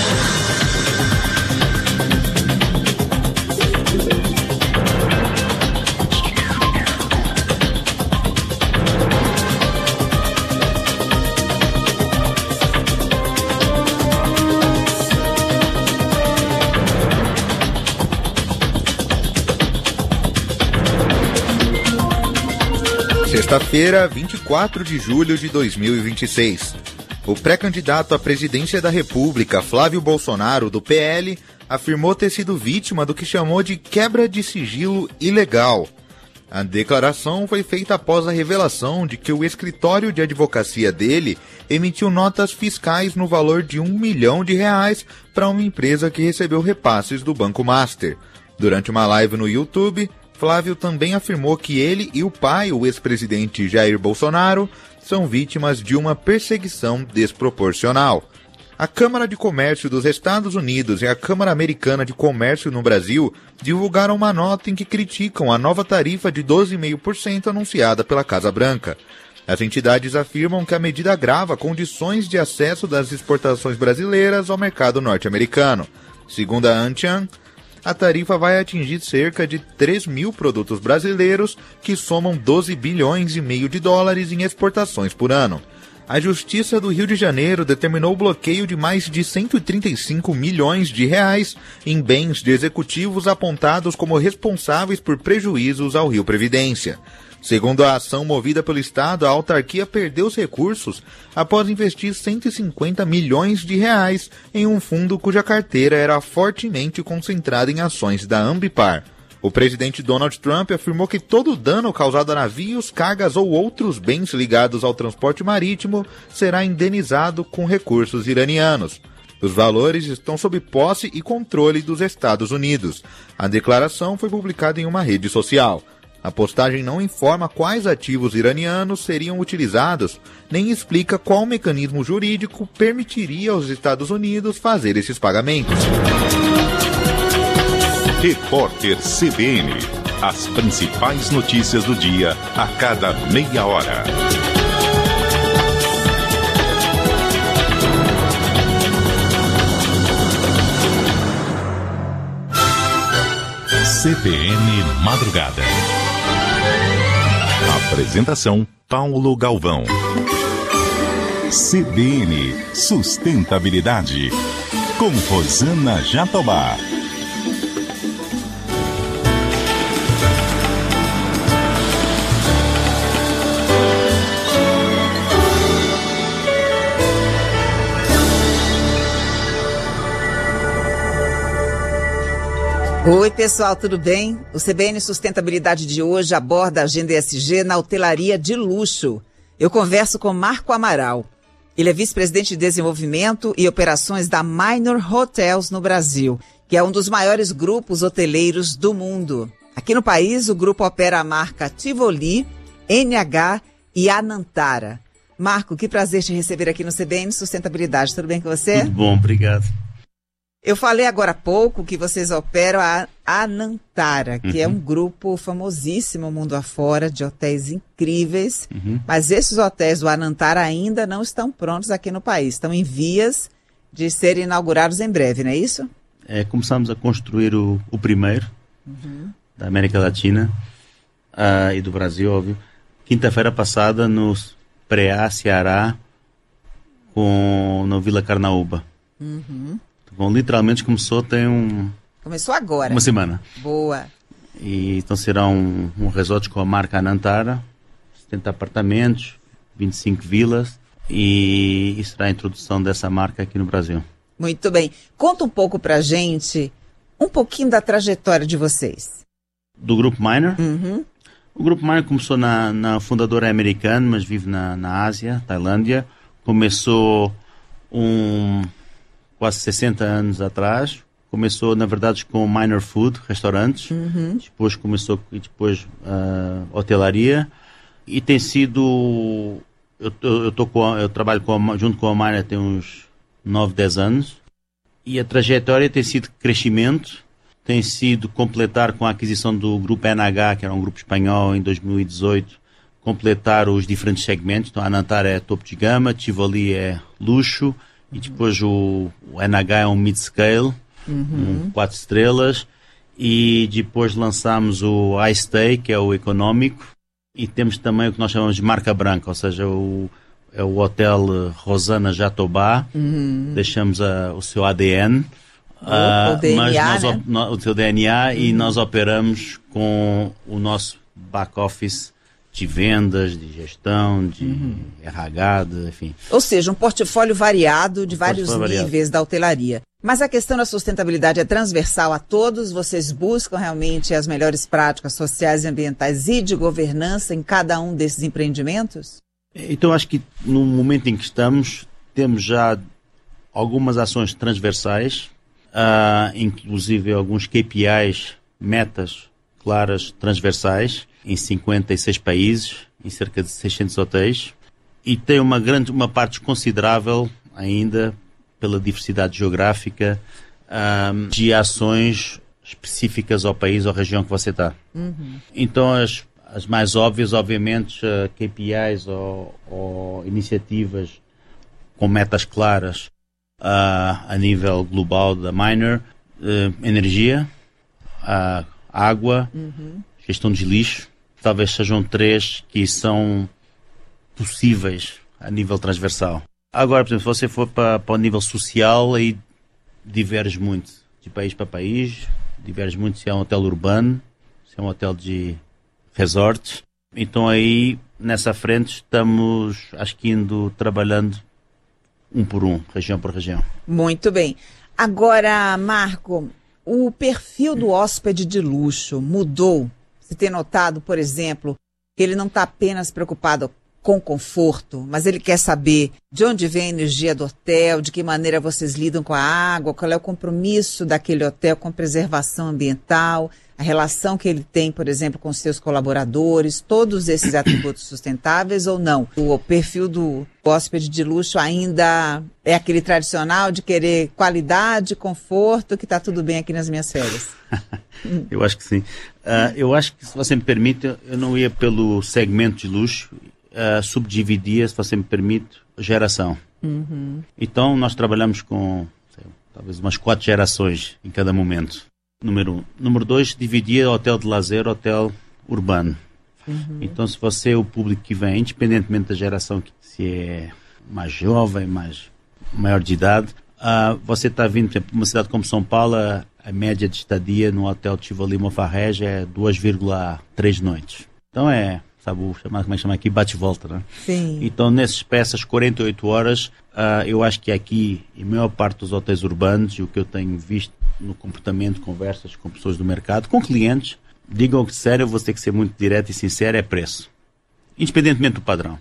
Sexta-feira, 24 de julho de 2026. O pré-candidato à presidência da República, Flávio Bolsonaro, do PL, afirmou ter sido vítima do que chamou de quebra de sigilo ilegal. A declaração foi feita após a revelação de que o escritório de advocacia dele emitiu notas fiscais no valor de R$1 milhão para uma empresa que recebeu repasses do Banco Master. Durante uma live no YouTube, Flávio também afirmou que ele e o pai, o ex-presidente Jair Bolsonaro, são vítimas de uma perseguição desproporcional. A Câmara de Comércio dos Estados Unidos e a Câmara Americana de Comércio no Brasil divulgaram uma nota em que criticam a nova tarifa de 12,5% anunciada pela Casa Branca. As entidades afirmam que a medida agrava condições de acesso das exportações brasileiras ao mercado norte-americano. Segundo a ANCHAN, a tarifa vai atingir cerca de 3 mil produtos brasileiros, que somam 12 bilhões e meio de dólares em exportações por ano. A Justiça do Rio de Janeiro determinou o bloqueio de mais de 135 milhões de reais em bens de executivos apontados como responsáveis por prejuízos ao Rio Previdência. Segundo a ação movida pelo Estado, a autarquia perdeu os recursos após investir 150 milhões de reais em um fundo cuja carteira era fortemente concentrada em ações da Ambipar. O presidente Donald Trump afirmou que todo o dano causado a navios, cargas ou outros bens ligados ao transporte marítimo será indenizado com recursos iranianos. Os valores estão sob posse e controle dos Estados Unidos. A declaração foi publicada em uma rede social. A postagem não informa quais ativos iranianos seriam utilizados, nem explica qual mecanismo jurídico permitiria aos Estados Unidos fazer esses pagamentos. Repórter CBN. As principais notícias do dia a cada meia hora. CBN Madrugada. Apresentação Paulo Galvão. CBN Sustentabilidade com Rosana Jatobá. Oi, pessoal, tudo bem? O CBN Sustentabilidade de hoje aborda a agenda ESG na hotelaria de luxo. Eu converso com Marco Amaral. Ele é vice-presidente de desenvolvimento e operações da Minor Hotels no Brasil, que é um dos maiores grupos hoteleiros do mundo. Aqui no país, o grupo opera a marca Tivoli, NH e Anantara. Marco, que prazer te receber aqui no CBN Sustentabilidade. Tudo bem com você? Tudo bom, obrigado. Eu falei agora há pouco que vocês operam a Anantara, que é um grupo famosíssimo mundo afora, de hotéis incríveis, mas esses hotéis do Anantara ainda não estão prontos aqui no país, estão em vias de serem inaugurados em breve, não é isso? Começamos a construir o primeiro da América Latina e do Brasil, óbvio. Quinta-feira passada, no Preá, Ceará, no Vila Carnaúba. Bom, literalmente começou Começou agora. Uma semana. Boa. E então será um resort com a marca Anantara, 70 apartamentos, 25 vilas, e será a introdução dessa marca aqui no Brasil. Muito bem. Conta um pouco pra gente, um pouquinho da trajetória de vocês. Do Grupo Minor? O Grupo Minor começou na fundadora americana, mas vive na Ásia, Tailândia, começou quase 60 anos atrás. Começou, na verdade, com minor food, restaurantes. Depois começou hotelaria. E tem sido... Eu trabalho junto com a Minor tem uns 9, 10 anos. E a trajetória tem sido crescimento. Tem sido completar com a aquisição do grupo NH, que era um grupo espanhol, em 2018. Completar os diferentes segmentos. Então, a Anantara é topo de gama, Tivoli é luxo. E depois o NH é um mid-scale. 4 estrelas, e depois lançamos o iStay, que é o económico, e temos também o que nós chamamos de marca branca, ou seja, é o Hotel Rosana Jatobá. Deixamos o seu ADN, o DNA, mas o seu DNA, e nós operamos com o nosso back-office de vendas, de gestão, de RH, enfim. Ou seja, um portfólio variado de vários níveis da hotelaria. Mas a questão da sustentabilidade é transversal a todos? Vocês buscam realmente as melhores práticas sociais e ambientais e de governança em cada um desses empreendimentos? Então, acho que no momento em que estamos, temos já algumas ações transversais, inclusive alguns KPIs, metas claras transversais, em 56 países, em cerca de 600 hotéis, e tem uma parte considerável ainda pela diversidade geográfica de ações específicas ao país ou região que você está. Então, as mais óbvias, obviamente, KPIs ou iniciativas com metas claras a nível global da Minor, energia, água, gestão de lixo. Talvez sejam 3 que são possíveis a nível transversal. Agora, por exemplo, se você for para o nível social, aí diverge muito de país para país, diverge muito se é um hotel urbano, se é um hotel de resort. Então aí, nessa frente, estamos, acho que indo trabalhando um por um, região por região. Muito bem. Agora, Marco, o perfil do hóspede de luxo mudou? Você tem notado, por exemplo, que ele não está apenas preocupado com conforto, mas ele quer saber de onde vem a energia do hotel, de que maneira vocês lidam com a água, qual é o compromisso daquele hotel com preservação ambiental, a relação que ele tem, por exemplo, com seus colaboradores, todos esses atributos sustentáveis ou não? O perfil do hóspede de luxo ainda é aquele tradicional de querer qualidade, conforto, que está tudo bem aqui nas minhas férias? Eu acho que sim. Eu acho que, se você me permite, eu não ia pelo segmento de luxo, subdividia, se você me permite, geração. Então, nós trabalhamos com, talvez, umas 4 gerações em cada momento. Número 1. Número 2, dividia hotel de lazer, hotel urbano. Então, se você é o público que vem, independentemente da geração, se é mais jovem, maior de idade, você está vindo, por exemplo, uma cidade como São Paulo, a média de estadia no hotel Tivoli Mofarrege é 2,3 noites. Então sabe, como é que chama aqui? Bate-volta, né? Sim. Então, essas 48 horas, eu acho que aqui, em maior parte dos hotéis urbanos, e o que eu tenho visto no comportamento, conversas com pessoas do mercado, com clientes, digam que sério, eu vou ter que ser muito direto e sincero, é preço. Independentemente do padrão.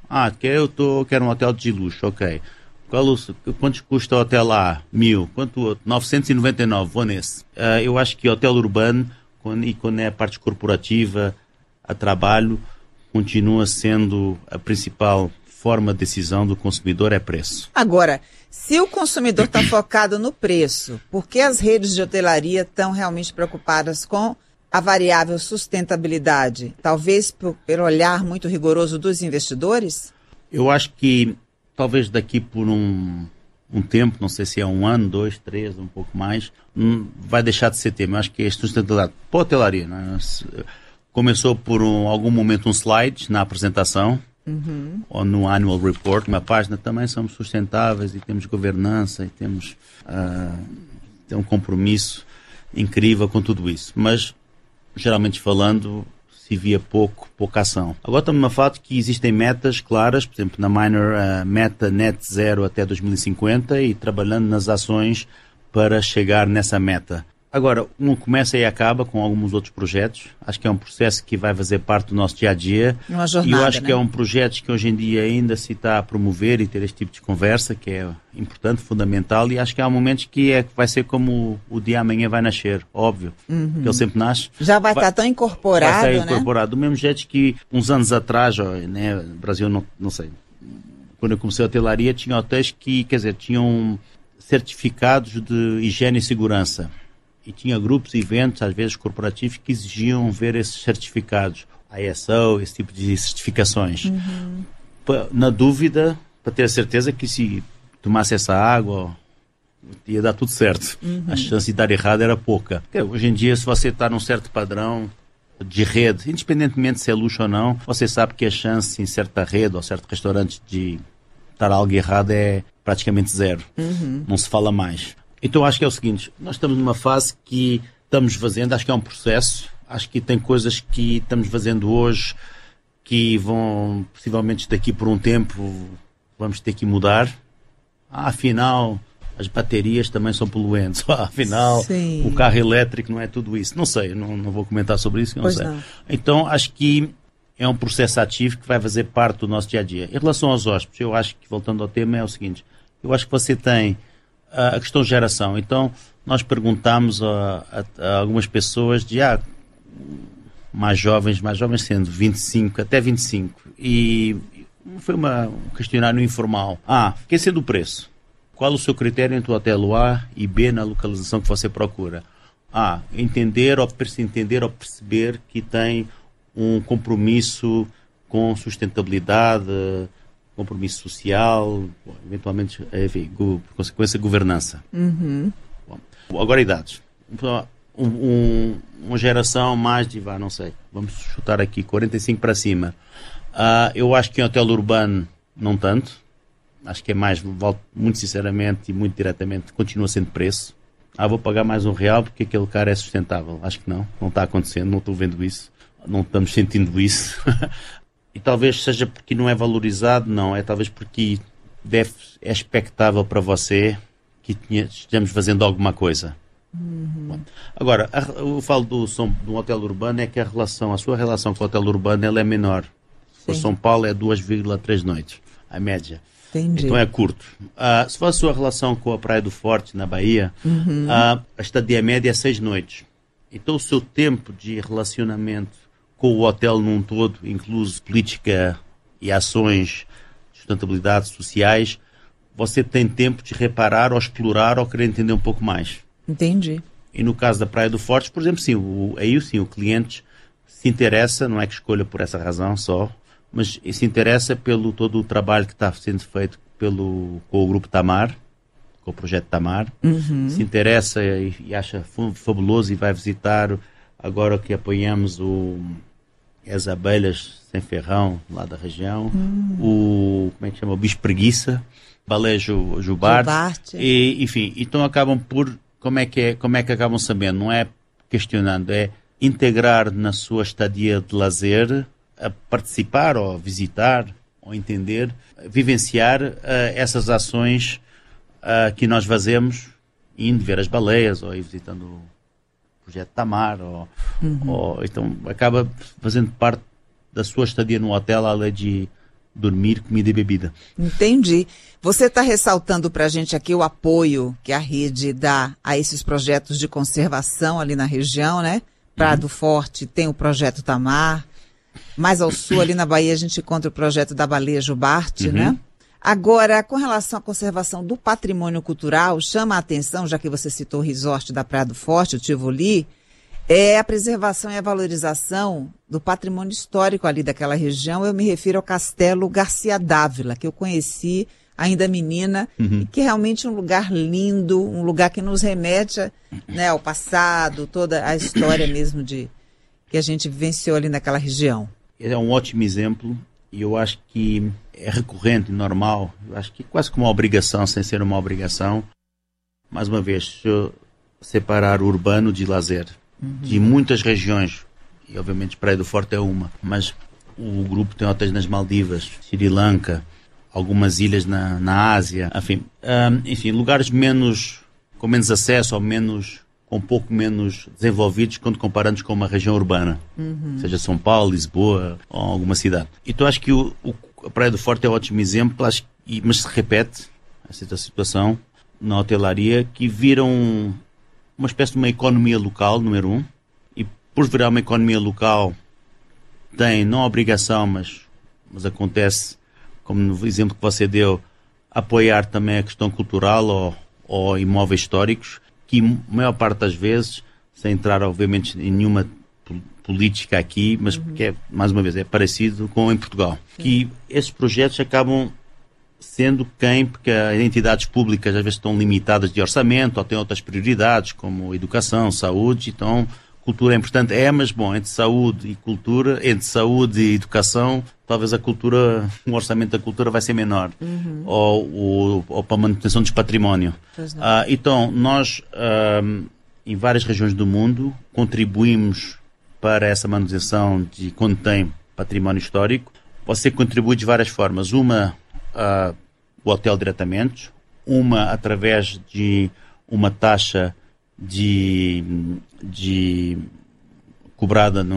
Eu quero um hotel de luxo, ok. Quanto custa o hotel lá? 1.000. Quanto? 999, vou nesse. Eu acho que hotel urbano, quando é a parte corporativa, a trabalho, continua sendo a principal forma de decisão do consumidor, é preço. Agora, se o consumidor está focado no preço, por que as redes de hotelaria estão realmente preocupadas com a variável sustentabilidade? Talvez pelo olhar muito rigoroso dos investidores? Eu acho que talvez daqui por um tempo, não sei se é 1 ano, 2, 3, um pouco mais, vai deixar de ser tema. Eu acho que é sustentabilidade para a hotelaria, não é? Começou por algum momento um slide na apresentação, ou no annual report, uma página, também somos sustentáveis e temos governança e temos um compromisso incrível com tudo isso. Mas, geralmente falando, se via pouca ação. Agora estamos a falar que existem metas claras, por exemplo, na Minor, meta net zero até 2050 e trabalhando nas ações para chegar nessa meta. Agora, um começa e acaba com alguns outros projetos. Acho que é um processo que vai fazer parte do nosso dia-a-dia. Uma jornada, e eu acho né? que é um projeto que hoje em dia ainda se está a promover e ter este tipo de conversa, que é importante, fundamental. E acho que há momentos que vai ser como o dia amanhã vai nascer, óbvio. Que ele sempre nasce. Já vai estar tão incorporado, vai estar né? incorporado. Do mesmo jeito que uns anos atrás, né, no Brasil, não sei, quando eu comecei a hotelaria, tinha hotéis que, quer dizer, tinham certificados de higiene e segurança. E tinha grupos e eventos, às vezes corporativos, que exigiam ver esses certificados, ISO, esse tipo de certificações. Na dúvida, para ter a certeza que se tomasse essa água, ia dar tudo certo. A chance de dar errado era pouca. Porque hoje em dia, se você está num certo padrão de rede, independentemente se é luxo ou não, você sabe que a chance em certa rede ou certo restaurante de estar algo errado é praticamente zero. Não se fala mais. Então acho que é o seguinte, nós estamos numa fase que estamos fazendo, acho que é um processo, acho que tem coisas que estamos fazendo hoje que vão, possivelmente daqui por um tempo, vamos ter que mudar. Afinal, as baterias também são poluentes. Afinal, Sim. o carro elétrico não é tudo isso. Não sei, não vou comentar sobre isso, não sei. Não. Então acho que é um processo ativo que vai fazer parte do nosso dia-a-dia. Em relação aos hóspedes, eu acho que, voltando ao tema, é o seguinte, eu acho que você tem a questão de geração. Então, nós perguntámos a algumas pessoas de mais jovens sendo 25, até 25. E foi um questionário informal. Esquecendo o preço. Qual o seu critério entre o hotel A e B na localização que você procura? Entender ou perceber que tem um compromisso com sustentabilidade, compromisso social, eventualmente, enfim, por consequência, governança. Bom, agora, idades. Uma geração mais de, não sei, vamos chutar aqui, 45 para cima. Eu acho que em hotel urbano, não tanto. Acho que é mais, muito sinceramente e muito diretamente, continua sendo preço. Vou pagar mais R$1 porque aquele cara é sustentável. Acho que não está acontecendo, não estou vendo isso. Não estamos sentindo isso. E talvez seja porque não é valorizado, não. É talvez porque é expectável para você que estejamos fazendo alguma coisa. Bom, agora, eu falo do hotel urbano, é que a sua relação com o hotel urbano ela é menor. Por São Paulo é 2,3 noites, a média. Entendi. Então é curto. Se for a sua relação com a Praia do Forte, na Bahia, a estadia média é 6 noites. Então o seu tempo de relacionamento com o hotel num todo, incluso política e ações de sustentabilidade sociais, você tem tempo de reparar ou explorar ou querer entender um pouco mais. Entendi. E no caso da Praia do Forte, por exemplo, sim, o cliente se interessa, não é que escolha por essa razão só, mas se interessa pelo todo o trabalho que está sendo feito com o Grupo Tamar, com o Projeto Tamar, se interessa e acha fabuloso e vai visitar, agora que apoiamos as abelhas sem ferrão lá da região, como é que chama? O bicho preguiça, baleia jubarte. E, enfim, então acabam por, como é que acabam sabendo? Não é questionando, é integrar na sua estadia de lazer, a participar ou visitar ou entender, vivenciar essas ações que nós fazemos, indo ver as baleias ou ir visitando o Projeto Tamar, ou então acaba fazendo parte da sua estadia no hotel, além de dormir, comida e bebida. Entendi. Você está ressaltando para a gente aqui o apoio que a rede dá a esses projetos de conservação ali na região, né? Praia do Forte tem o Projeto Tamar, mais ao sul, ali na Bahia, a gente encontra o projeto da baleia jubarte, né? Agora, com relação à conservação do patrimônio cultural, chama a atenção, já que você citou o resort da Praia do Forte, o Tivoli, é a preservação e a valorização do patrimônio histórico ali daquela região. Eu me refiro ao Castelo Garcia Dávila, que eu conheci ainda menina, e que é realmente um lugar lindo, um lugar que nos remete, né, ao passado, toda a história mesmo que a gente vivenciou ali naquela região. É um ótimo exemplo e eu acho que é recorrente, normal, eu acho que quase como uma obrigação, sem ser uma obrigação. Mais uma vez, separar o urbano de lazer. De muitas regiões, e obviamente Praia do Forte é uma, mas o grupo tem hotéis nas Maldivas, Sri Lanka, algumas ilhas na Ásia, enfim, lugares com menos acesso ou menos um pouco menos desenvolvidos quando comparamos com uma região urbana, seja São Paulo, Lisboa ou alguma cidade. Então acho que a Praia do Forte é um ótimo exemplo, mas se repete essa situação na hotelaria, que viram uma espécie de uma economia local, número um, e por virar uma economia local tem, não a obrigação, mas acontece, como no exemplo que você deu, apoiar também a questão cultural ou imóveis históricos, que a maior parte das vezes, sem entrar obviamente em nenhuma política aqui, mas porque é, mais uma vez, é parecido com em Portugal. Sim. Que esses projetos acabam sendo porque as entidades públicas às vezes estão limitadas de orçamento ou têm outras prioridades, como educação, saúde, então cultura é importante, mas bom, entre saúde e cultura, entre saúde e educação, talvez a cultura, o orçamento da cultura vai ser menor, ou para a manutenção do património. Então, nós, em várias regiões do mundo, contribuímos para essa manutenção de quando tem património histórico. Você contribui de várias formas. Uma, o hotel diretamente, uma através de uma taxa cobrada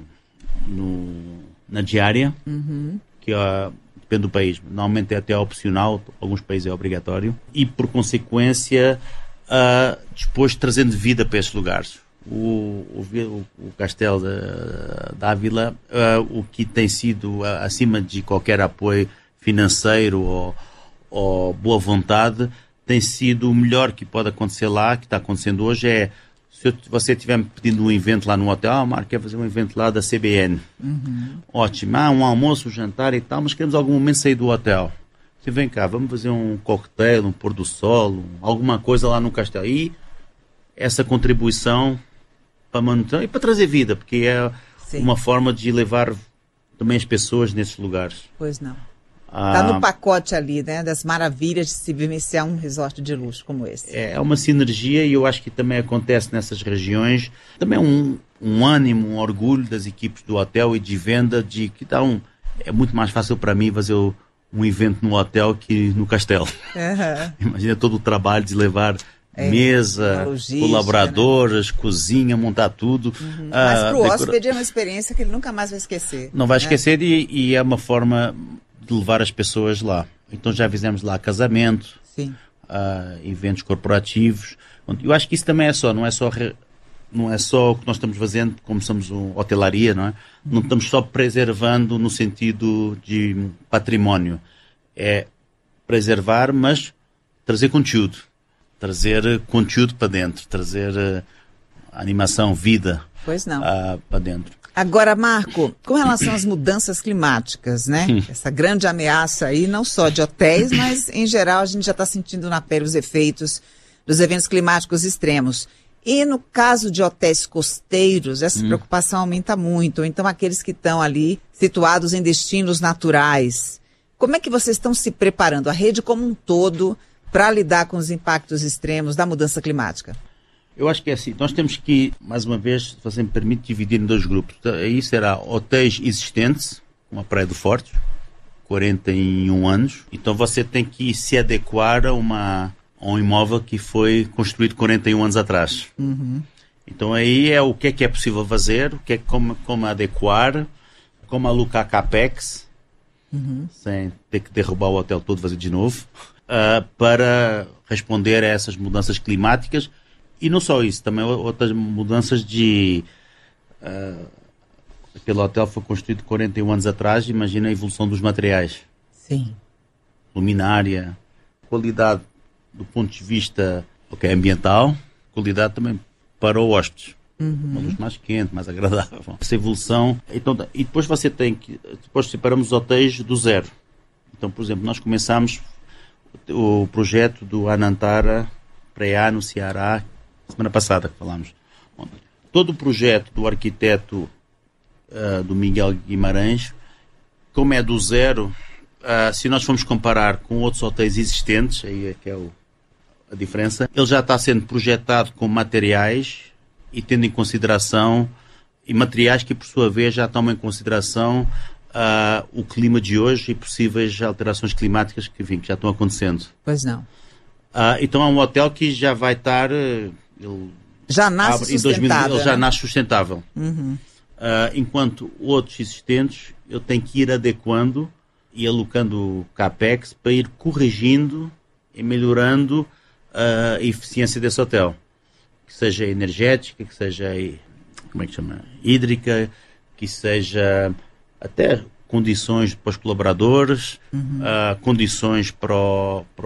na diária, que depende do país. Normalmente é até opcional, alguns países é obrigatório. E, por consequência, depois trazendo vida para esses lugares. O Castelo da Ávila, o que tem sido acima de qualquer apoio financeiro ou boa vontade, tem sido o melhor que pode acontecer lá, que está acontecendo hoje, se você estiver me pedindo um evento lá no hotel, Marco, quer fazer um evento lá da CBN. Ótimo, um almoço, um jantar e tal, mas queremos algum momento sair do hotel. Você vem cá, vamos fazer um coquetel, um pôr do sol, alguma coisa lá no castelo. E essa contribuição para manutenção e para trazer vida, porque é uma forma de levar também as pessoas nesses lugares. Pois não. Está no pacote ali, né, das maravilhas de se vivenciar um resort de luxo como esse. É uma sinergia e eu acho que também acontece nessas regiões. Também um ânimo, um orgulho das equipes do hotel e de venda, de que é muito mais fácil para mim fazer um evento no hotel que no castelo. Imagina todo o trabalho de levar mesa, colaboradores, cozinha, montar tudo. Mas para o hóspede é uma experiência que ele nunca mais vai esquecer. Não vai esquecer e é uma forma de levar as pessoas lá. Então já fizemos lá casamento, eventos corporativos. Eu acho que isso também não é só o que nós estamos fazendo, como somos uma hotelaria, não é? Não estamos só preservando no sentido de património. É preservar, mas trazer conteúdo para dentro, trazer animação, vida para dentro. Agora, Marco, com relação às mudanças climáticas, né? Essa grande ameaça aí, não só de hotéis, mas em geral a gente já está sentindo na pele os efeitos dos eventos climáticos extremos. E no caso de hotéis costeiros, essa preocupação aumenta muito. Então, aqueles que estão ali situados em destinos naturais. Como é que vocês estão se preparando, a rede como um todo, para lidar com os impactos extremos da mudança climática? Eu acho que é assim, nós temos que, mais uma vez, se você me permite, dividir em dois grupos. Aí será hotéis existentes, como a Praia do Forte, 41 anos. Então você tem que se adequar a um imóvel que foi construído 41 anos atrás. Então aí é o que é possível fazer, como adequar, como alocar capex, sem ter que derrubar o hotel todo e fazer de novo, para responder a essas mudanças climáticas. E não só isso, também outras mudanças de... aquele hotel foi construído 41 anos atrás, imagina a evolução dos materiais. Sim. Luminária, qualidade do ponto de vista ambiental, qualidade também para o hóspede. Uma luz mais quente, mais agradável. Essa evolução... Então, e depois você tem que... Depois separamos os hotéis do zero. Então, por exemplo, nós começámos o projeto do Anantara Praia no Ceará, semana passada que falámos. Todo o projeto do arquiteto do Miguel Guimarães, como é do zero, se nós formos comparar com outros hotéis existentes, aí é que é a diferença, ele já está sendo projetado com materiais e tendo em consideração, e materiais que por sua vez já tomam em consideração o clima de hoje e possíveis alterações climáticas que já estão acontecendo. Pois não. Então é um hotel que já vai estar... Ele Já nasce sustentável. Ele já nasce sustentável. Uhum. Enquanto outros existentes, eu tenho que ir adequando e alocando CAPEX para ir corrigindo e melhorando a eficiência desse hotel. Que seja energética, que seja, como é que chama? Hídrica, que seja até condições para os colaboradores, condições para